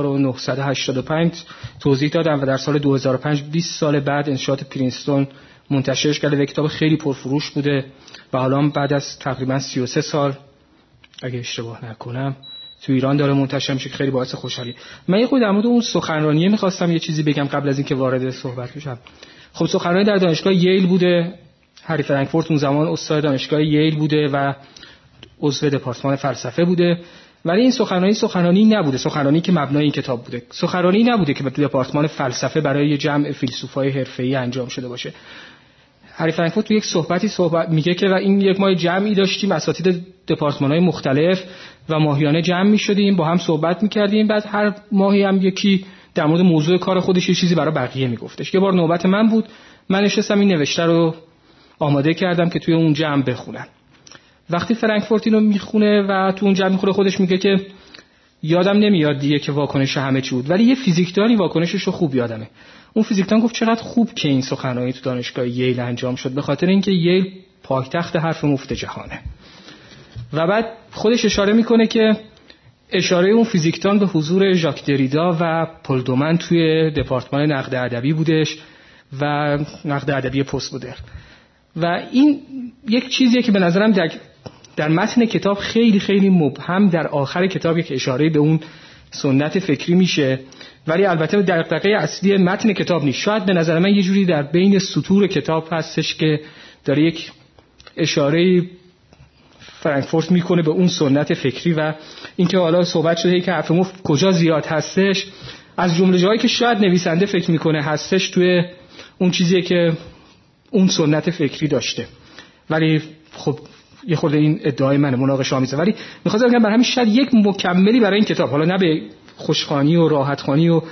1985 توضیح دادم و در سال 2005 20 سال بعد انشاءات پرینستون منتشرش کرده و کتاب خیلی پرفروش بوده و حالا بعد از تقریبا 33 سال اگه اشتباه نکنم تو ایران داره منتشر میشه، خیلی باعث خوشحالی. من یه خود در مورد اون سخنرانی می‌خواستم یه چیزی بگم قبل از اینکه وارد صحبت بشم. خب سخنرانی در دانشگاه ییل بوده. هری فرانکفورت اون زمان استاد دانشگاه ییل بوده و عضو دپارتمان فلسفه بوده، ولی این سخنرانی نبوده، سخنرانی که مبنای این کتاب بوده، سخنرانی نبوده که تو دپارتمان فلسفه برای یه جمع فیلسوفای حرفه‌ای انجام شده باشه. هری فرانکفورت تو یک صحبت میگه که و این یک ماه جمعی داشتیم اساتید دپارتمان‌های مختلف و ماهیانه جمع می‌شدیم با هم صحبت می‌کردیم، بعد هر ماهی هم یکی در مورد موضوع کار خودش یه چیزی برای بقیه میگفتش. یه بار نوبت من بود، من نشستم این نوشته رو آماده کردم که توی اون جمع بخونم. وقتی فرانکفورت اینو میخونه و تو اون جمع میخوره خودش میگه که یادم نمیاد دیگه که واکنش همه چی بود، ولی یه فیزیکدانی واکنشش رو خوب یادمه. اون فیزیکدان گفت چقدر خوب که این سخنرانی تو دانشگاه ییل انجام شد، به خاطر اینکه ییل پایتخت حرف مفت جهانه. و بعد خودش اشاره میکنه که اشاره اون فیزیکدان به حضور ژاک دریدا و پل دومن توی دپارتمان نقد ادبی بودش و نقد ادبی پست مدرن. و این یک چیزیه که به نظرم در متن کتاب خیلی خیلی مبهم در آخر کتاب یک اشاره به اون سنت فکری میشه، ولی البته دغدغه اصلی متن کتاب نیست. شاید به نظر من یه جوری در بین سطور کتاب هستش که داره یک اشاره فرانکفورت میکنه به اون سنت فکری و اینکه حالا صحبت شده که حرف مفت کجا زیاد هستش، از جمله جایی که شاید نویسنده فکر میکنه هستش توی اون چیزیه که اون سنت فکری داشته. ولی خب یه خورده این ادعای منه، مناقشه آمیزه، ولی می‌خواستم بگم برای همین شاید یک مکملی برای این کتاب، حالا نه به خوشخوانی و راحتخوانی و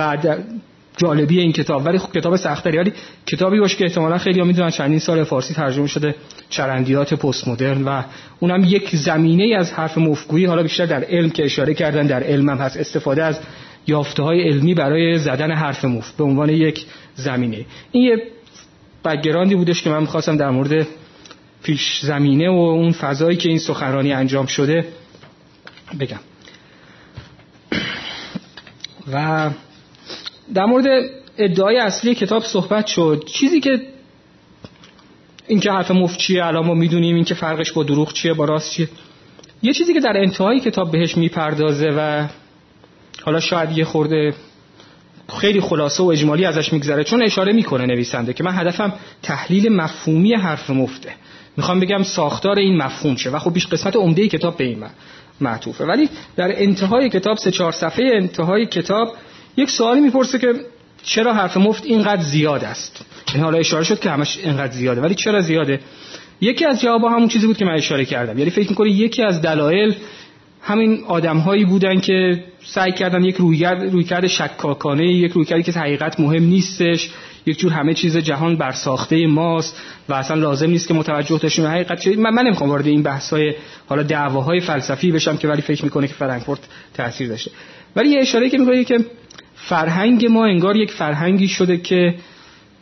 جالبی این کتاب، ولی خب کتاب سخت‌تری، ولی کتابی باشه که احتمالاً خیلی‌ها می‌دونن چندین سال فارسی ترجمه شده، چرندیات پست مدرن، و اونم یک زمینه‌ای از حرف مفگویی، حالا بیشتر در علم که اشاره کردن، در علم هم هست استفاده از یافته‌های علمی برای زدن حرف مفت به عنوان یک زمینه. این یه بک‌گراندی بودش که من می‌خواستم در مورد پیش زمینه و اون فضایی که این سخنرانی انجام شده بگم. و در مورد ادعای اصلی کتاب صحبت شد. چیزی که این که حرف مفت چیه الان ما میدونیم، این که فرقش با دروغ چیه با راست چیه. یه چیزی که در انتهای کتاب بهش میپردازه و حالا شاید یه خورده خیلی خلاصه و اجمالی ازش میگذره، چون اشاره میکنه نویسنده که من هدفم تحلیل مفهومی حرف مفته، میخوام بگم ساختار این مفهوم شه، و خب بیش قسمت عمده کتاب به این معطوفه. ولی در انتهای کتاب 3-4 صفحه انتهای کتاب یک سوالی میپرسه که چرا حرف مفت اینقدر زیاد است. یعنی حالا اشاره شد که همش اینقدر زیاده، ولی چرا زیاده؟ یکی از جوابها همون چیزی بود که من اشاره کردم. یعنی فکر می‌کنه یکی از دلایل همین آدم‌هایی بودن که سعی کردن یک رویکرد شکاکانه، یک رویکردی که حقیقت مهم نیستش، یک جور همه چیز جهان بر ساخته ماست و اصلا لازم نیست که متوجه بشیم حقیقت چیه. من نمیخوام وارد این بحث‌های حالا دعواهای فلسفی بشم که ولی فکر می‌کنه که فرانکفورت تأثیر داشته. ولی یه اشاره که می‌کنه که فرهنگ ما انگار یک فرهنگی شده که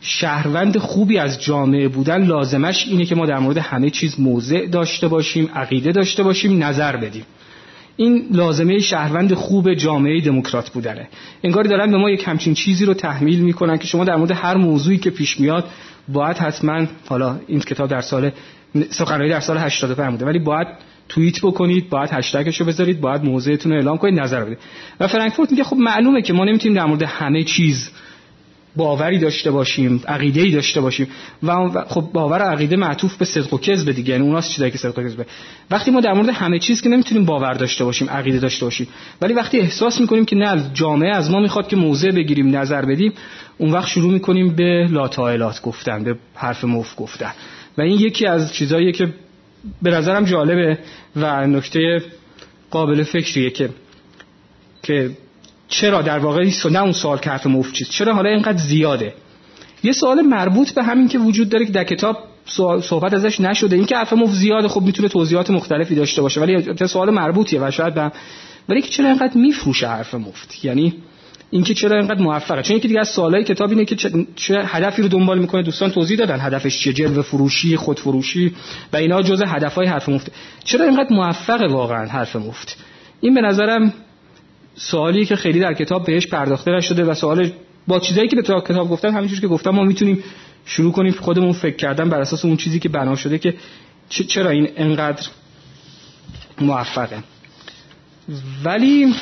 شهروند خوبی از جامعه بودن لازمش اینه که ما در مورد همه چیز موضع داشته باشیم، عقیده داشته باشیم، نظر بدیم. این لازمه شهروند خوب جامعه دموکرات بودنه. انگار دارن به ما یک همچین چیزی رو تحمیل میکنن که شما در مورد هر موضوعی که پیش میاد باید حتما، حالا این کتاب در سال سخنرانی در سال 85 بوده، ولی باید توییت بکنید، باید هشتگشو بذارید، باید موضعتون رو اعلام کنید، نظر بدید. و فرانکفورت میگه خب معلومه که ما نمیتونیم در مورد همه چیز باوری داشته باشیم، عقیده‌ای داشته باشیم و خب باور و عقیده معطوف به صدق و کذب دیگه، یعنی اوناست چیزایی که صدق و کذبه. وقتی ما در مورد همه چیز که نمیتونیم باور داشته باشیم، عقیده داشته باشیم، ولی وقتی احساس میکنیم که نه جامعه از ما میخواد که موضع بگیریم، نظر بدیم، اون وقت شروع میکنیم به لاتائلات گفتن، به حرف مفت گفتن. و این یکی از چیزاییه که به نظرم جالبه و نکته قابل فکریه که چرا در واقع نه اون سوال که حرف مفت چیست، چرا حالا اینقدر زیاده. یه سوال مربوط به همین که وجود داره که در کتاب صحبت ازش نشده، این که حرف مفت زیاده خب میتونه توضیحات مختلفی داشته باشه، ولی سوال مربوطیه و شاید ولی که چرا اینقدر میفروشه حرف مفت، یعنی اینکه چرا اینقدر موفقه. چون یکی دیگه از سوالای کتاب اینه که چه هدفی رو دنبال میکنه. دوستان توضیح دادن هدفش چیه، جلوه فروشی، خودفروشی و اینا جزء هدفهای حرف مفت. چرا اینقدر موفقه واقعا حرف مفت؟ این به نظرم سوالی که خیلی در کتاب بهش پرداخته نشده و سوال با چیزایی که به تو کتاب گفتن، همینجوری که گفتم ما میتونیم شروع کنیم خودمون فکر کردن بر اساس اون چیزی که بنا شده که چرا این انقدر موفقه. ولی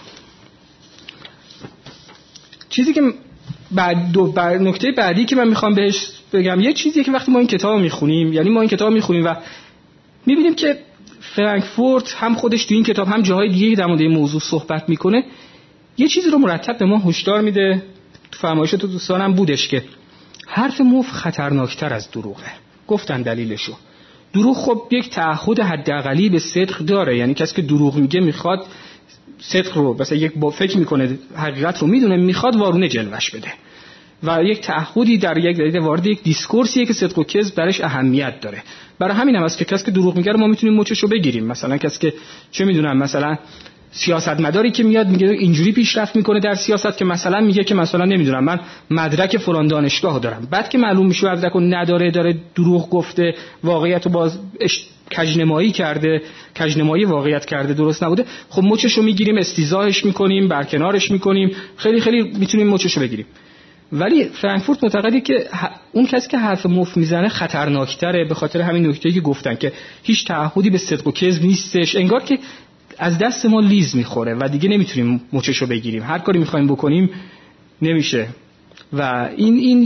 چیزی که نکته بعدی که من میخوام بهش بگم یه چیزیه که وقتی ما این کتاب میخونیم، یعنی ما این کتاب میخونیم و میبینیم که فرانکفورت هم خودش تو این کتاب هم جاهای دیگه در مورد این موضوع صحبت میکنه، یه چیزی رو مرتب به ما هشدار میده. تو فرمایشات تو دوستانم بودش که حرف مفت خطرناکتر از دروغه. گفتن دلیلشو. دروغ خب یک تعهد حداقلی به صدق داره، یعنی کسی که دروغ میگه میخواد صدق رو، مثلا یک با فکر میکنه حقیقت رو میدونه، میخواد وارونه جلوش بده و یک تعهدی در یک وارد یک دیسکورسیه که صدق و کذب درش اهمیت داره. برای همین هم است که کسی که دروغ میگه ما میتونیم مچشو بگیریم. مثلا کسی که چه میدونم مثلا سیاستمداری که میاد میگه اینجوری پیشرفت میکنه در سیاست که مثلا میگه که مثلا نمیدونم من مدرک فلان دانشگاه دارم، بعد که معلوم میشه مدرکو نداره، داره دروغ گفته، واقعیتو باز کژنمایی کرده، کژنمایی واقعیت کرده، درست نبوده، خب مچشو میگیریم، استیزاهش میکنیم، برکنارش میکنیم، خیلی خیلی میتونیم مچشو بگیریم. ولی فرانکفورت معتقده که اون کسی که حرف مفت میزنه خطرناکتره، به خاطر همین نکته‌ای که گفتن که هیچ تعهدی به صدق و کذب نیستش، انگار که از دست ما لیز میخوره و دیگه نمیتونیم مچشو بگیریم، هر کاری میخوایم بکنیم نمیشه. و این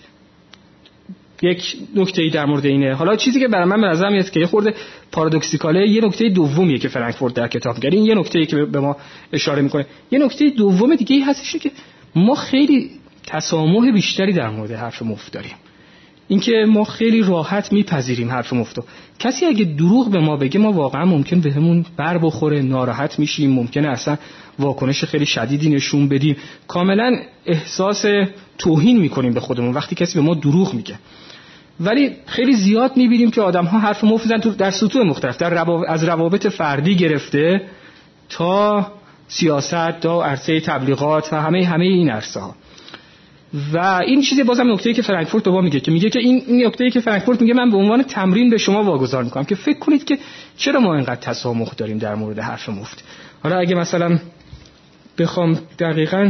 یک نکته‌ای در مورد اینه. حالا چیزی که برای من به نظر میاد که یه خورده پارادوکسیکاله، یه نکته دومیه که فرانکفورت در کتاب میگه، این یه نکته‌ای که به ما اشاره میکنه. یه نکته دوم دیگه هستش که ما خیلی تسامح بیشتری در مورد حرف مفت داریم. اینکه ما خیلی راحت میپذیریم حرف مفتو. کسی اگه دروغ به ما بگه ما واقعا ممکن بهمون بر بخوره، ناراحت میشیم، ممکنه اصلا واکنش خیلی شدیدی نشون بدیم، کاملا احساس توهین میکنیم به خودمون وقتی کسی به ما دروغ میگه. ولی خیلی زیاد میبینیم که آدم‌ها حرف مفت میزنن در سطوح مختلف، از روابط فردی گرفته تا سیاست، تا عرصه تبلیغات و همه این عرصه‌ها. و این چیزی بازم نکته‌ای که فرانکفورت به ما میگه که این نکته‌ای که فرانکفورت میگه من به عنوان تمرین به شما واگذار میکنم که فکر کنید که چرا ما اینقدر تسامح داریم در مورد حرف مفت. حالا اگه مثلا بخوام دقیقاً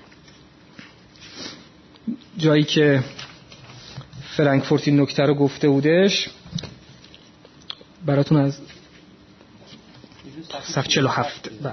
جایی که فرانکفورت این نکته رو گفته بودش براتون از صفحه 47 بله.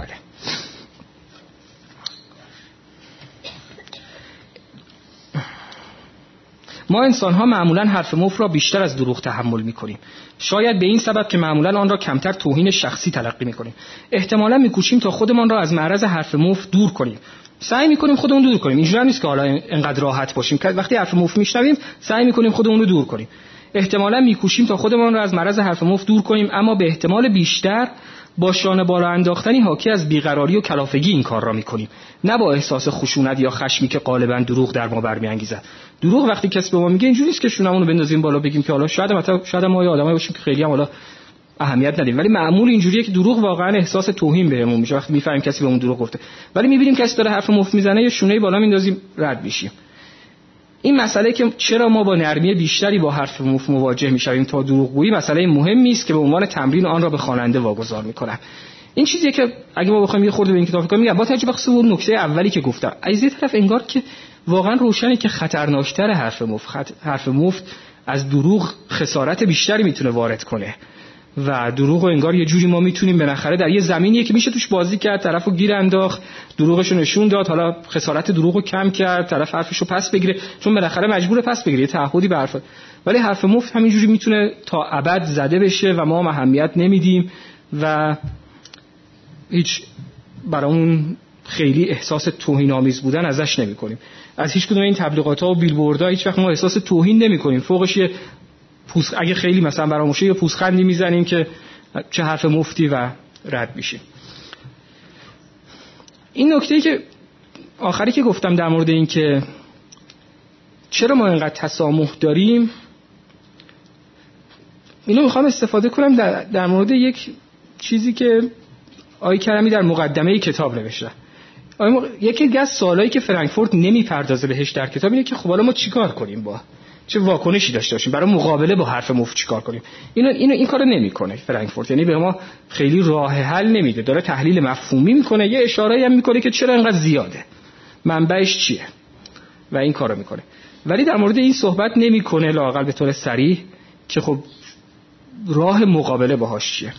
ما انسان‌ها معمولاً حرف مفت را بیشتر از دروغ تحمل می‌کنیم. شاید به این سبب که معمولاً آن را کمتر توهین شخصی تلقی می‌کنیم. احتمالاً می‌کوشیم تا خودمان را از معرض حرف مفت دور کنیم. سعی می‌کنیم خودمون دور کنیم. اینجوری نیست که حالا انقدر راحت باشیم که وقتی حرف مفت میشنویم سعی می‌کنیم خودمون رو دور کنیم. احتمالاً می‌کوشیم تا خودمان را از معرض حرف مفت دور کنیم، اما به احتمال بیشتر با شانه بالا انداختنی حاکی از بیقراری و کلافگی این کار را می‌کنیم، نه با احساس خشونت یا خشمی که غالباً دروغ در ما برمی‌انگیزد. دروغ وقتی کسی به ما میگه اینجوری نیست که شونمون رو بندازیم بالا بگیم که حالا شاید ما آدمایی باشیم که خیلی هم حالا اهمیت ندیم، ولی معمول اینجوریه که دروغ واقعا احساس توهین بهمون میشه وقتی میفهمیم کسی بهمون دروغ گفته. ولی می‌بینیم کسی داره حرف مفت میزنه یا شونه بالا میندازیم رد میشیم. این مسئله که چرا ما با نرمی بیشتری با حرف مفت مواجه میشویم تا دروغگویی مسئله مهمی است که به عنوان تمرین آن را به خواننده واگذار میکنم. این چیزیه که اگه ما بخوایم یه خورده به این کتاب فکر کنیم، با توجه به خصوص اون نکته اولی که گفتم، از یه طرف انگار که واقعا روشنه که خطرناکتر حرف مفت از دروغ خسارت بیشتری میتونه وارد کنه و دروغ رو انگار یه جوری ما میتونیم بالاخره در یه زمینیه که میشه توش بازی کرد، طرفو گیر انداخت، دروغشو نشون داد، حالا خسارت دروغو کم کرد، طرف حرفشو پس بگیره، چون بالاخره مجبور پس بگیره، یه تعهدی به حرف. ولی حرف مفت همینجوری میتونه تا ابد زده بشه و ما اهمیت نمیدیم و هیچ برامون خیلی احساس توهین‌آمیز بودن ازش نمی‌کنیم. از هیچ کدوم این تبلیغات‌ها و بیلبوردها هیچ وقت ما احساس توهین نمی‌کنیم. فوقش یه اگه خیلی مثلا براموشه یه پوزخندی میزنیم که چه حرف مفتی و رد میشیم. این نکته‌ای که آخری که گفتم در مورد این که چرا ما اینقدر تسامح داریم، اینو میخوام استفاده کنم در مورد یک چیزی که آقای کرمی در مقدمه کتاب نوشته. یکی از سوالایی که فرانکفورت نمیپردازه بهش در کتاب اینه که خب حالا ما چیکار کنیم، با چه واکنشی داشته باشیم برای مقابله با حرف مفت، چیکار کنیم. این کارو نمیکنه فرانکفورت، یعنی به ما خیلی راه حل نمیده، داره تحلیل مفهومی میکنه، یه اشاره‌ای هم میکنه که چرا اینقدر زیاده، منبعش چیه و این کارو میکنه. ولی در مورد این صحبت نمیکنه لااقل به طور صریح که خب راه مقابله باهاش چیه.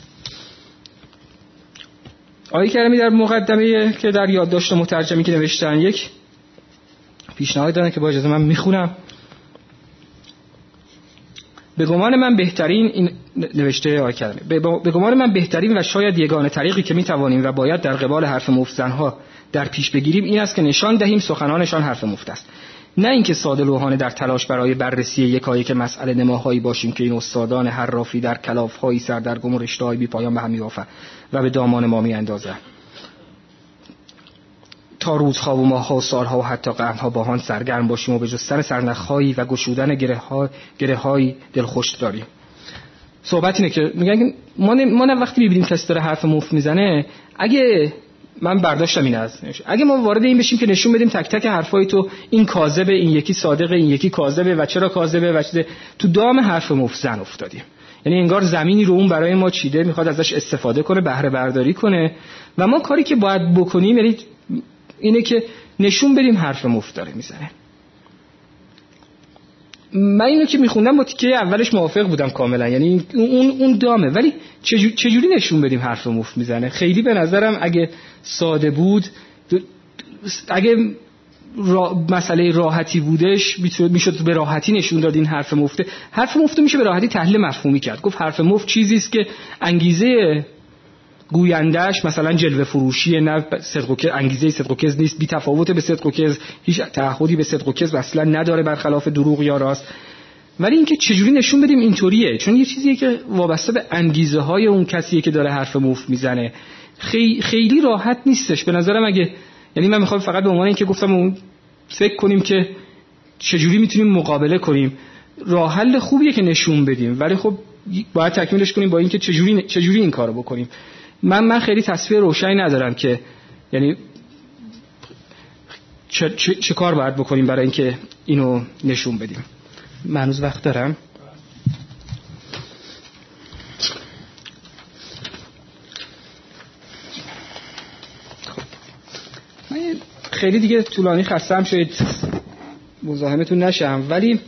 آقای کریمی در مقدمه که در یادداشت مترجمی که نوشتن یک پیشنهاد دادن که با اجازه من میخونم. به گمان من بهترین، این نوشته آقای کریمی، به گمان من بهترین و شاید یگانه طریقی که میتوانیم و باید در قبال حرف مفت زنها در پیش بگیریم این است که نشان دهیم سخنانشان حرف مفت است، نه اینکه ساده لوحانه در تلاش برای بررسی یکایک مسئله نماهایی باشیم که این استادان حرافی در کلاف‌هایی سردرگم و رشته‌های بی پایان به هم می‌بافند و به دامان ما می‌اندازند تا روزها و ماه‌ها و سال‌ها و حتی قرن‌ها با آن سرگرم باشیم و به جستن سرنخ‌هایی و گشودن گره‌های دلخوش داریم. صحبت اینه که میگن ما وقتی می‌بینیم کسی داره حرف مفت میزنه، اگه من برداشتم این از اگه ما وارد این بشیم که نشون بدیم تک تک حرفای تو این کاذبه، این یکی صادقه، این یکی کاذبه و چرا کاذبه و چیزه، تو دام حرف مفت زن افتادیم. یعنی انگار زمینی رو اون برای ما چیده، میخواد ازش استفاده کنه، بهره برداری کنه و ما کاری که باید بکنیم یعنی اینه که نشون بدیم حرف مفت داره میزنه. من اینو که میخوندم با تیکه اولش موافق بودم کاملا، یعنی اون دامه، ولی چجوری نشون بدیم حرف مفت میزنه؟ خیلی به نظرم اگه ساده بود، اگه مسئله راحتی بودش میشد به راحتی نشون داد این حرف مفته. حرف مفته میشه به راحتی تحلیل مفهومی کرد. گفت حرف مفت چیزی است که انگیزه گوینده‌اش مثلا جلوه فروشی، نه صدق و کذب، انگیزه صدق و کذب نیست، بی تفاوت به صدق و کذب، هیچ تعهدی به صدق و کذب اصلا نداره برخلاف دروغ یا راست. ولی اینکه چجوری نشون بدیم اینطوریه، چون یه چیزیه که وابسته به انگیزه های اون کسیه که داره حرف مفت میزنه. خیلی راحت نیستش به نظرم. اگه یعنی من میخوام فقط به عنوان اینکه گفتم اون فکر کنیم که چجوری میتونیم مقابله کنیم، راه حل خوبیه که نشون بدیم، ولی خب باید تکمیلش کنیم با اینکه چجوری این کارو بکنیم. من خیلی تصویر روشنی ندارم که یعنی چه کار باید بکنیم برای اینکه اینو نشون بدیم. من هنوز وقت دارم. من خیلی دیگه طولانی خستم، شاید مزاحمتون نشم، ولی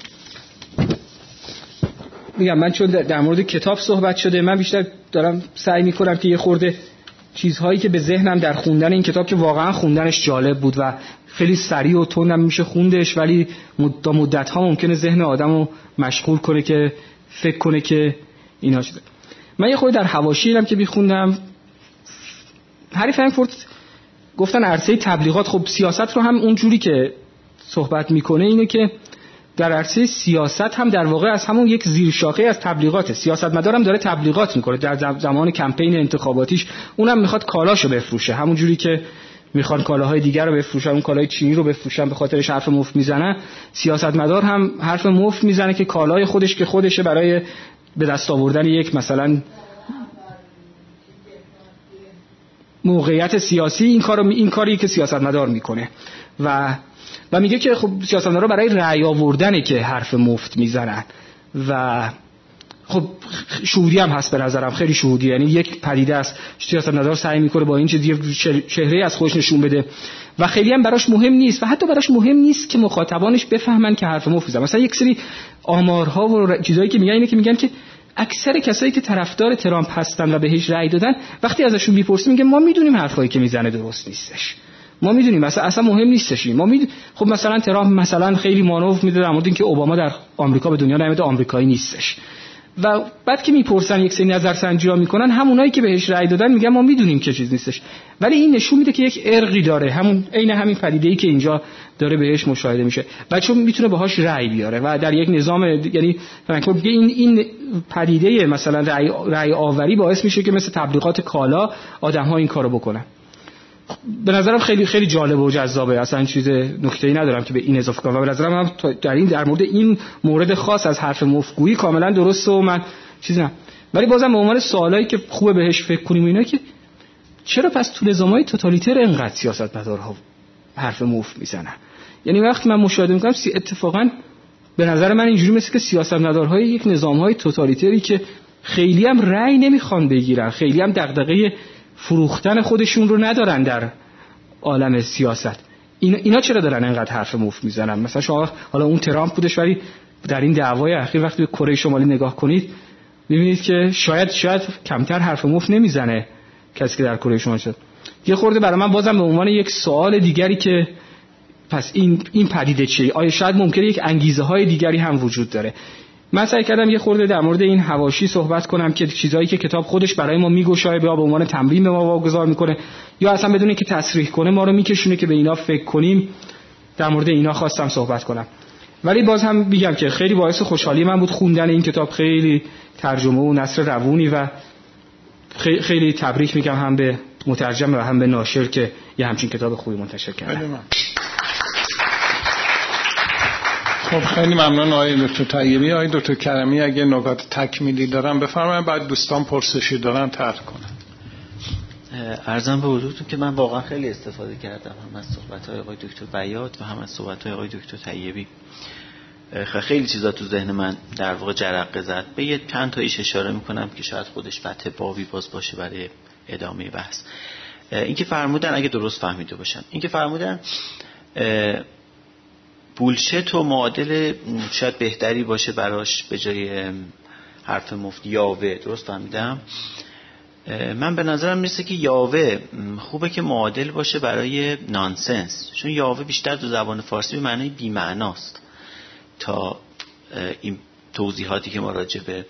میگم من چون در مورد کتاب صحبت شده، من بیشتر دارم سعی میکنم که یه خورده چیزهایی که به ذهنم در خوندن این کتاب، که واقعا خوندنش جالب بود و خیلی سریع و تندم میشه خوندش، ولی مدت‌ها ممکنه ذهن آدمو مشغول کنه که فکر کنه که اینا شده. من یه خورده در حواشی اینم که میخوندم، هری فرانکفورت گفتن عرصه تبلیغات، خب سیاست رو هم اون جوری که صحبت میکنه اینه که در عرصه سیاست هم در واقع از همون یک زیرشاخه از تبلیغاته. سیاستمدار هم داره تبلیغات میکنه در زمان کمپین انتخاباتیش، اونم میخواد کالاشو بفروشه، همون جوری که میخوان کالاهای دیگر رو بفروشن، اون کالای چینی رو بفروشن، به خاطرش حرف مفت میزنن. سیاستمدار هم حرف مفت میزنه که کالای خودش که خودشه برای به دست آوردن یک مثلا موقعیت سیاسی این کاری که سیاستمدار میکنه و میگه که خب سیاستمدارا برای رأی آوردنه که حرف مفت میزنن و خب شهودی هم هست به نظرم، خیلی شهودی، یعنی یک پدیده است سیاستمدار سعی میکنه با این چیزی چهره از خودش نشون بده و خیلی هم براش مهم نیست و حتی براش مهم نیست که مخاطبانش بفهمن که حرف مفت میزنن. مثلا یک سری آمارها و چیزایی که میگن اینه که میگن که اکثر کسایی که طرفدار ترامپ هستن و بهش رأی دادن وقتی ازشون میپرسیم میگن ما میدونیم حرفایی که میزنه درست نیستش، ما میدونیم اصلا مهم نیستش. خب مثلا ترامپ مثلا خیلی مانور میده در مورد اینکه اوباما در آمریکا به دنیا نیامده، آمریکایی نیستش و بعد که میپرسن یک سری نظرسنجی‌ها میکنن همونایی که بهش رأی دادن میگن ما میدونیم که چیز نیستش، ولی این نشون میده که یک ارقی داره، همین پدیده‌ای که اینجا داره بهش مشاهده میشه و چون میتونه باهاش رأی بیاره و در یک نظام، یعنی فرانکفورت میگه این پدیده مثلا رأی آوری باعث میشه که مثل تبلیغات کالا آدم‌ها این کارو بکنن. به نظرم خیلی خیلی جالب و جذابه، اصلا چیز نکته‌ای ندارم که به این اضافه کنم و به نظرم هم در مورد این مورد خاص از حرف مفگویی کاملا درسته و من چیزی نه، ولی بازم به عنوان سوالایی که خوبه بهش فکر کنیم اینا که چرا پس تو نظام‌های توتالیتر انقدر سیاستمدارها حرف مفت میزنن؟ یعنی وقتی من مشاهده میکنم اتفاقا به نظر من اینجوری مثل که سیاستمدارهای یک نظام‌های توتالیتری که خیلی هم رأی نمیخوان بگیرن، خیلی هم دغدغه فروختن خودشون رو ندارن در عالم سیاست، اینا چرا دارن انقدر حرف مفت میزنن؟ مثلا شما حالا اون ترامپ بودش، ولی در این دعوای اخیر وقتی به کره شمالی نگاه کنید می‌بینید که شاید کمتر حرف مفت نمیزنه کسی که در کره شمالی شد. یه خورده برای من بازم به عنوان یک سوال دیگری که پس این پدیده چیه؟ آیا شاید ممکنه یک انگیزه‌های دیگری هم وجود داره؟ من سعی کردم یه خورده در مورد این حواشی صحبت کنم که چیزایی که کتاب خودش برای ما میگوشاید به عنوان تمرین به ما واگذار میکنه یا اصلا بدون اینکه تصریح کنه ما رو میکشونه که به اینا فکر کنیم. در مورد اینا خواستم صحبت کنم، ولی باز هم میگم که خیلی باعث خوشحالی من بود خوندن این کتاب، خیلی ترجمه و نثر روونی و خیلی تبریک میگم هم به مترجم و هم به ناشر که یه همچین کتاب خوبی منتشر کردن. خب خیلی ممنون آقای دکتر طیبی. آقای دکتر کرمی اگه نکات تکمیلی دارن بفرمایید، بعد دوستان پرسشی دارن طرح کنن. عرضم به حضورتون که من واقعا خیلی استفاده کردم هم از صحبت‌های آقای دکتر بیات و هم از صحبت‌های آقای دکتر طیبی. خیلی چیزا تو ذهن من در واقع جرقه زد. به یه چند تا ایش اشاره می‌کنم که شاید خودش فتح بابی باز باشه برای ادامه بحث. اینکه فرمودن اگه درست فهمیده باشم، اینکه فرمودن بولشت و معادل شاید بهتری باشه براش به جای حرف مفت یاوه، درست فهمیدم؟ من به نظرم میرسه که یاوه خوبه که معادل باشه برای نانسنس، چون یاوه بیشتر تو زبان فارسی به معنی بی‌معناست تا این توضیحاتی که ما راجع به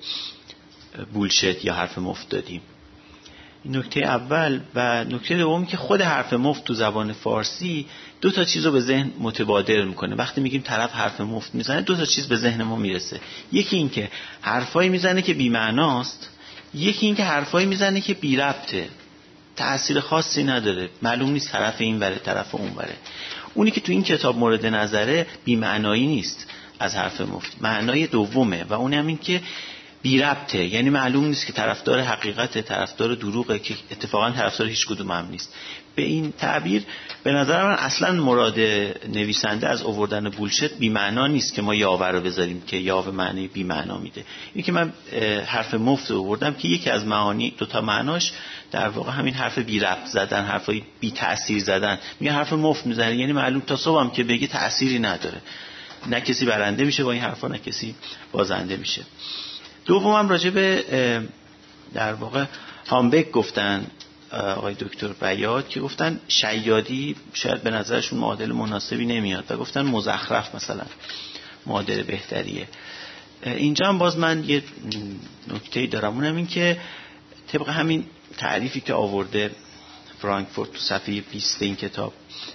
بولشت یا حرف مفت دادیم. این نکته اول. و نکته دوم که خود حرف مفت تو زبان فارسی دو تا چیز رو به ذهن متبادر میکنه. وقتی میگیم طرف حرف مفت میزنه دو تا چیز به ذهن ما میرسه، یکی این که حرفایی میزنه که بی‌معناست، یکی این که حرفایی میزنه که بی ربطه، تأثیر خاصی نداره، معلوم نیست طرف این وره طرف اون وره. اونی که تو این کتاب مورد نظره بی‌معنایی نیست از حرف مفت، معنای دومه و اون هم این که بی ربطه، یعنی معلوم نیست که طرفدار حقیقت طرفدار دروغه، که اتفاقا طرفدار هیچ کدوم هم نیست. به این تعبیر به نظر من اصلا مراد نویسنده از آوردن بولشت بی معنا نیست که ما یاوه رو بذاریم که یاوه معنی بی معنا میده. این که من حرف مفت آوردم که یکی از معانی دو تا معناش در واقع همین حرف بی ربط زدن، حرفای بی تأثیر زدن. میگه حرف مفت میزنه یعنی معلوم تا صبحم که بگه تأثیری نداره، نه کسی برنده میشه با این حرفا نه کسی بازنده میشه. دومم راجع به در واقع هامبک گفتن آقای دکتر بیات که گفتن شیادی شاید به نظرشون معادل مناسبی نمیاد و گفتن مزخرف مثلا معادل بهتریه. اینجا هم باز من یه نکته‌ای دارم، اونم این که طبق همین تعریفی که آورده فرانکفورت تو صفحه 20 این کتاب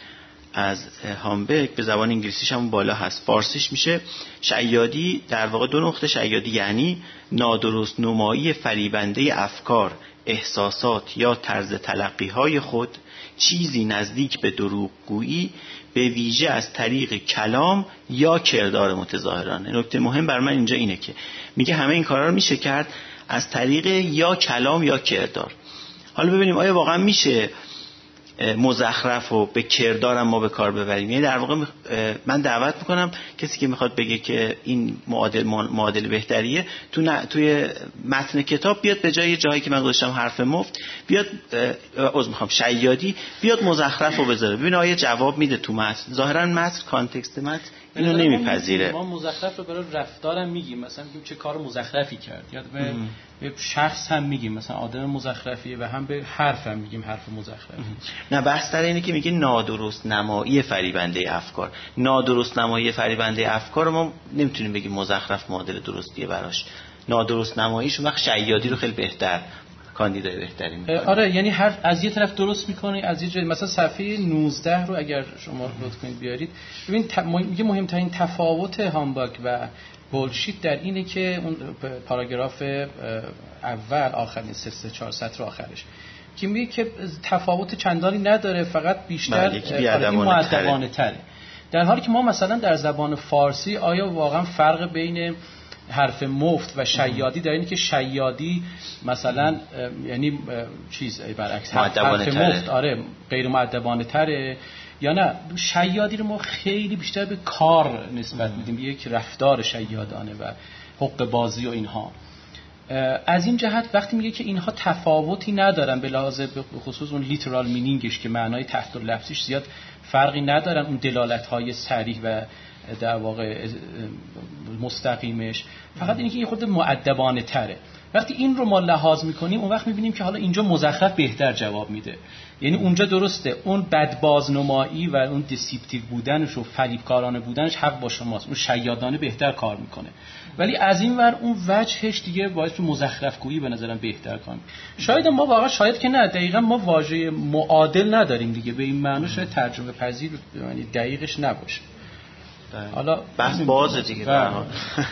از هامبک، به زبان انگلیسیش هم بالا هست، فارسیش میشه شیادی در واقع دو نقطه شیادی یعنی نادرست نمایی فریبنده افکار، احساسات یا طرز تلقی‌های خود، چیزی نزدیک به دروغگویی به ویژه از طریق کلام یا کردار متظاهرانه. نکته مهم بر من اینجا اینه که میگه همه این کارا رو میشه کرد از طریق یا کلام یا کردار. حالا ببینیم آیا واقعا میشه مزخرف و به کردارم ما به کار ببریم. یعنی در واقع من دعوت میکنم کسی که میخواد بگه که این معادل بهتریه توی متن کتاب بیاد به جای جایی که من گذاشتم حرف مفت بیاد شیادی بیاد مزخرف رو بذاره، ببین آیا جواب میده تو متن. ظاهرا متن کانتکست متن اینو نمیپذیره. ما مزخرف رو برای رفتارم میگیم، مثلا میگیم چه کار مزخرفی کرد، یا به شخص هم میگیم مثلا آدم مزخرفیه، و هم به حرف هم میگیم حرف مزخرفی. نه بحث در اینه که میگه نادرست نمایی فریبنده افکار. نادرست نمایی فریبنده افکار ما نمیتونیم بگیم مزخرف معادل درستیه براش. نادرست نماییش وقت شیادی رو خیلی بهتر کاندیدای بهتری میکنه. آره یعنی هر از یه طرف درست میکنه، از یه جای مثلا صفحه 19 رو اگر شما لطف کنید بیارید، ببین میگه مهمترین تفاوت هامباک و بولشیت در اینه که اون پاراگراف اول آخرین 3-4 سطر آخرش که میگه که تفاوت چندانی نداره، فقط بیشتر مؤدبانه تره. در حالی که ما مثلا در زبان فارسی آیا واقعا فرق بین حرف مفت و شیادی در اینه که شیادی مثلا یعنی چیز برعکس حرف مفت آره غیر مؤدبانه تره، یا نه شیادی رو ما خیلی بیشتر به کار نسبت میدیم، یک رفتار شیادانه و حق بازی و اینها. از این جهت وقتی میگه که اینها تفاوتی ندارن به لحاظ خصوص اون لیترال مینینگش که معنای تحت لفظیش زیاد فرقی ندارن، اون دلالت‌های صریح و در واقع مستقیمش، فقط اینکه این خود مؤدبانه تره. وقتی این رو ما لحاظ میکنیم اون وقت میبینیم که حالا اینجا مزخرف بهتر جواب میده. یعنی اونجا درسته اون بدبازنمایی و اون دیسیپتیو بودنش و فریبکارانه بودنش حق با شماست، اون شیادانه بهتر کار میکنه، ولی از این ور اون وجهش دیگه باعث مزخرف گویی به نظرم بهتر کنه. شاید ما واقعا شاید که نه دقیقاً ما واژه معادل نداریم دیگه، به این معنی شاید ترجمه پذیر یعنی دقیقش نباشه. حالا بحث بازه دیگه. بله.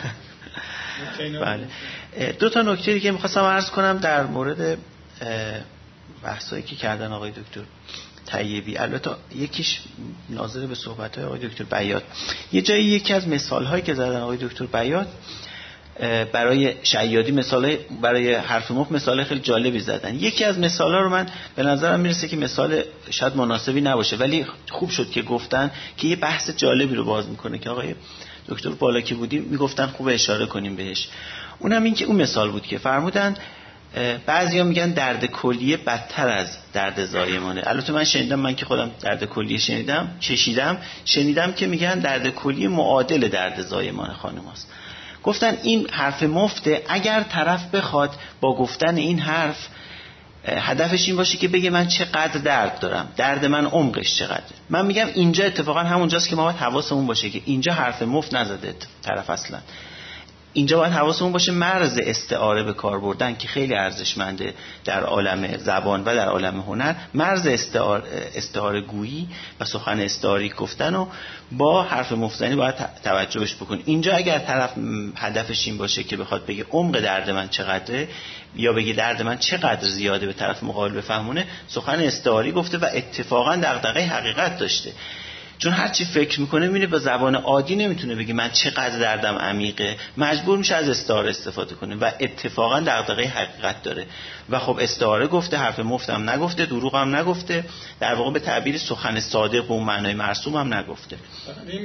دو تا نکته دیگه می‌خواستم عرض کنم در مورد بحثایی که کردن آقای دکتر طیبی. البته یکیش ناظر به صحبت‌های آقای دکتر بیات. یه جایی یکی از مثال‌هایی که زدن آقای دکتر بیات برای شیادی مثال، برای حرف مفت مثال خیلی جالبی زدن. یکی از مثال‌ها رو من به نظرم میرسه که مثال شاید مناسبی نباشه، ولی خوب شد که گفتن که یه بحث جالبی رو باز میکنه که آقای دکتر بالا که بودیم میگفتن خوب اشاره کنیم بهش. اونم این که اون مثال بود که فرمودن بعضیا میگن درد کلیه بدتر از درد زایمانه. البته من شنیدم، من که خودم درد کلیه شنیدم که میگن درد کلیه معادل درد زایمانه خانم‌هاست. گفتن این حرف مفته اگر طرف بخواد با گفتن این حرف هدفش این باشه که بگه من چقدر درد دارم، درد من عمقش چقدره. من میگم اینجا اتفاقا همونجاست که ما باید حواسمون باشه که اینجا حرف مفت نزده طرف اصلا. اینجا باید حواسمون باشه مرز استعاره به کار بردن که خیلی ارزشمنده در عالم زبان و در عالم هنر، مرز استعاره گویی و سخن استعاری گفتن و با حرف مفزنی باید توجهش بکن. اینجا اگر طرف هدفش این باشه که بخواد بگه عمق درد من چقدره یا بگه درد من چقدر زیاده به طرف مقابل بفهمونه، سخن استعاری گفته و اتفاقا دغدغه حقیقت داشته. چون هر چی فکر میکنه میبینه با زبان عادی نمیتونه بگه من چقدر دردم عمیقه، مجبور میشه از استعاره استفاده کنه و اتفاقا دغدغه حقیقت داره. و خب استعاره گفته، حرف مفتم نگفته، دروغ هم نگفته، در واقع به تعبیر سخن صادق به اون معنای مرسوم هم نگفته. این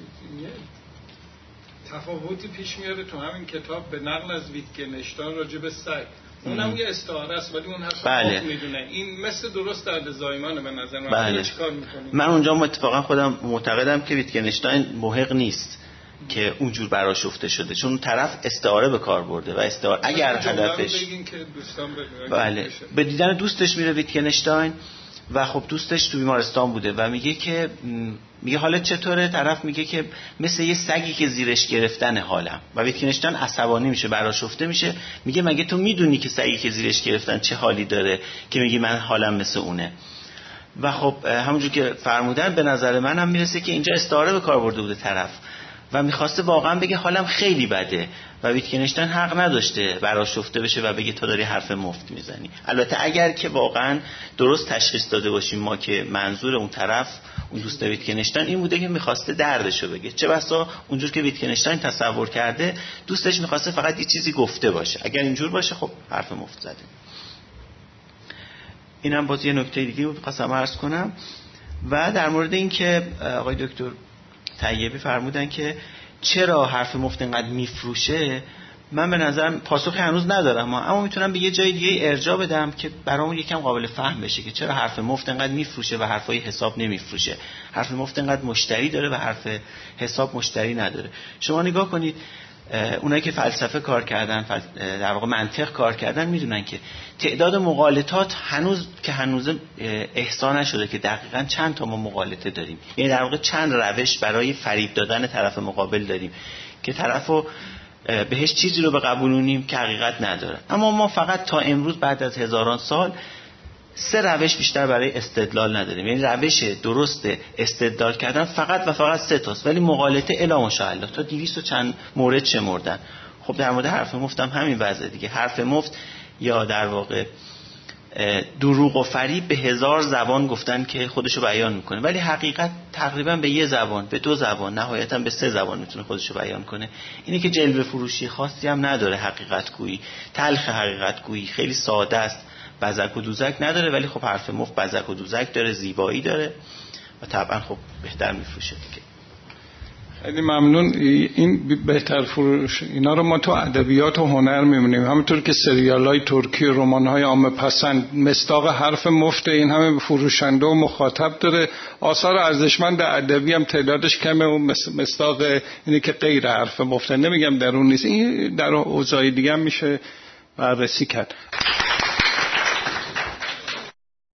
تفاوتی پیش میاره تو همین کتاب به نقل از ویتگنشتاین راجع به سگ. اونم یه استعاره است ولی اون حرف بله. میدونه. این مثل درست درد زایمانه به نظر من. بله. چیکار می‌کنی؟ من اونجا اتفاقا خودم معتقدم که ویتگنشتاین محق نیست که اونجور برآشفته شده، چون طرف استعاره به کار برده و استعاره اگر هدفش بله به دیدن دوستش میره ویتگنشتاین و خب دوستش تو بیمارستان بوده و میگه حالت چطوره؟ طرف میگه که مثل یه سگی که زیرش گرفتن حالم. و ویتگنشتاین عصبانی میشه، برآشفته میشه، میگه مگه تو میدونی که سگی که زیرش گرفتن چه حالی داره که میگی من حالم مثل اونه؟ و خب همونجور که فرمودن به نظر من هم میرسه که اینجا استعاره به کار برده بوده طرف و میخواسته واقعا بگه حالم خیلی بده و ویتگنشتاین حق نداشته برآشفته بشه و بگه تو داری حرف مفت میزنی. البته اگر که واقعا درست تشخیص داده باشیم ما که منظور اون طرف، اون دوست ویتگنشتاین این بوده که میخواسته دردشو بگه، چه بسا اونجور که ویتگنشتاین تصور کرده دوستش میخواسته فقط یه چیزی گفته باشه. اگر اینجور باشه خب حرف مفت زده. اینم باز یه نکته دیگه بود خواستم عرض کنم. و در مورد این که آقای دکتر طیبی فرمودن که چرا حرف مفت اینقدر میفروشه، من به نظرم پاسخی هنوز ندارم، اما میتونم به یه جای دیگه ارجاع بدم که برامون یکم قابل فهم بشه که چرا حرف مفت اینقدر میفروشه و حرفای حساب نمیفروشه. حرف مفت اینقدر مشتری داره و حرف حساب مشتری نداره. شما نگاه کنید، اونایی که فلسفه کار کردن، در واقع منطق کار کردن، میدونن که تعداد مغالطات هنوز احصا نشده که دقیقاً چند تا ما مغالطه داریم. یعنی در واقع چند روش برای فریب دادن طرف مقابل داریم که طرفو بهش چیزی رو به قبولونیم که حقیقت نداره. اما ما فقط تا امروز بعد از هزاران سال 3 روش بیشتر برای استدلال نداریم. یعنی روش درست استدلال کردن فقط و فقط 3 تاست، ولی مغالطه الا ماشاءالله تا 200 و چند مورد شمردن. خب در مورد حرف مفت هم همین وضعه دیگه. حرف مفت یا در واقع دروغ و فریب به 1000 زبان گفتن که خودشو بیان میکنه، ولی حقیقت تقریبا به 1 زبان، به 2 زبان، نهایتا به 3 زبان میتونه خودشو بیان کنه. اینه که جلوه فروشی خاصی هم نداره. حقیقت گویی، تلخ حقیقت گویی، خیلی ساده است، بزک و دوزک نداره. ولی خب حرف مفت بزک و دوزک داره، زیبایی داره و طبعا خب بهتر میفروشه دیگه. خیلی ممنون. این بهتر فروش اینا رو ما تو ادبیات و هنر می‌بینیم، همونطور که سریال‌های ترکی، رمان‌های عامه پسند مصداق حرف مفت این همه فروشنده و مخاطب داره. آثار ارزشمند ادبی هم تعدادش کمه و مصداق اینه که غیر حرف مفت. نمیگم در اون نیست، این در اوضاع دیگه هم میشه بررسی کرد.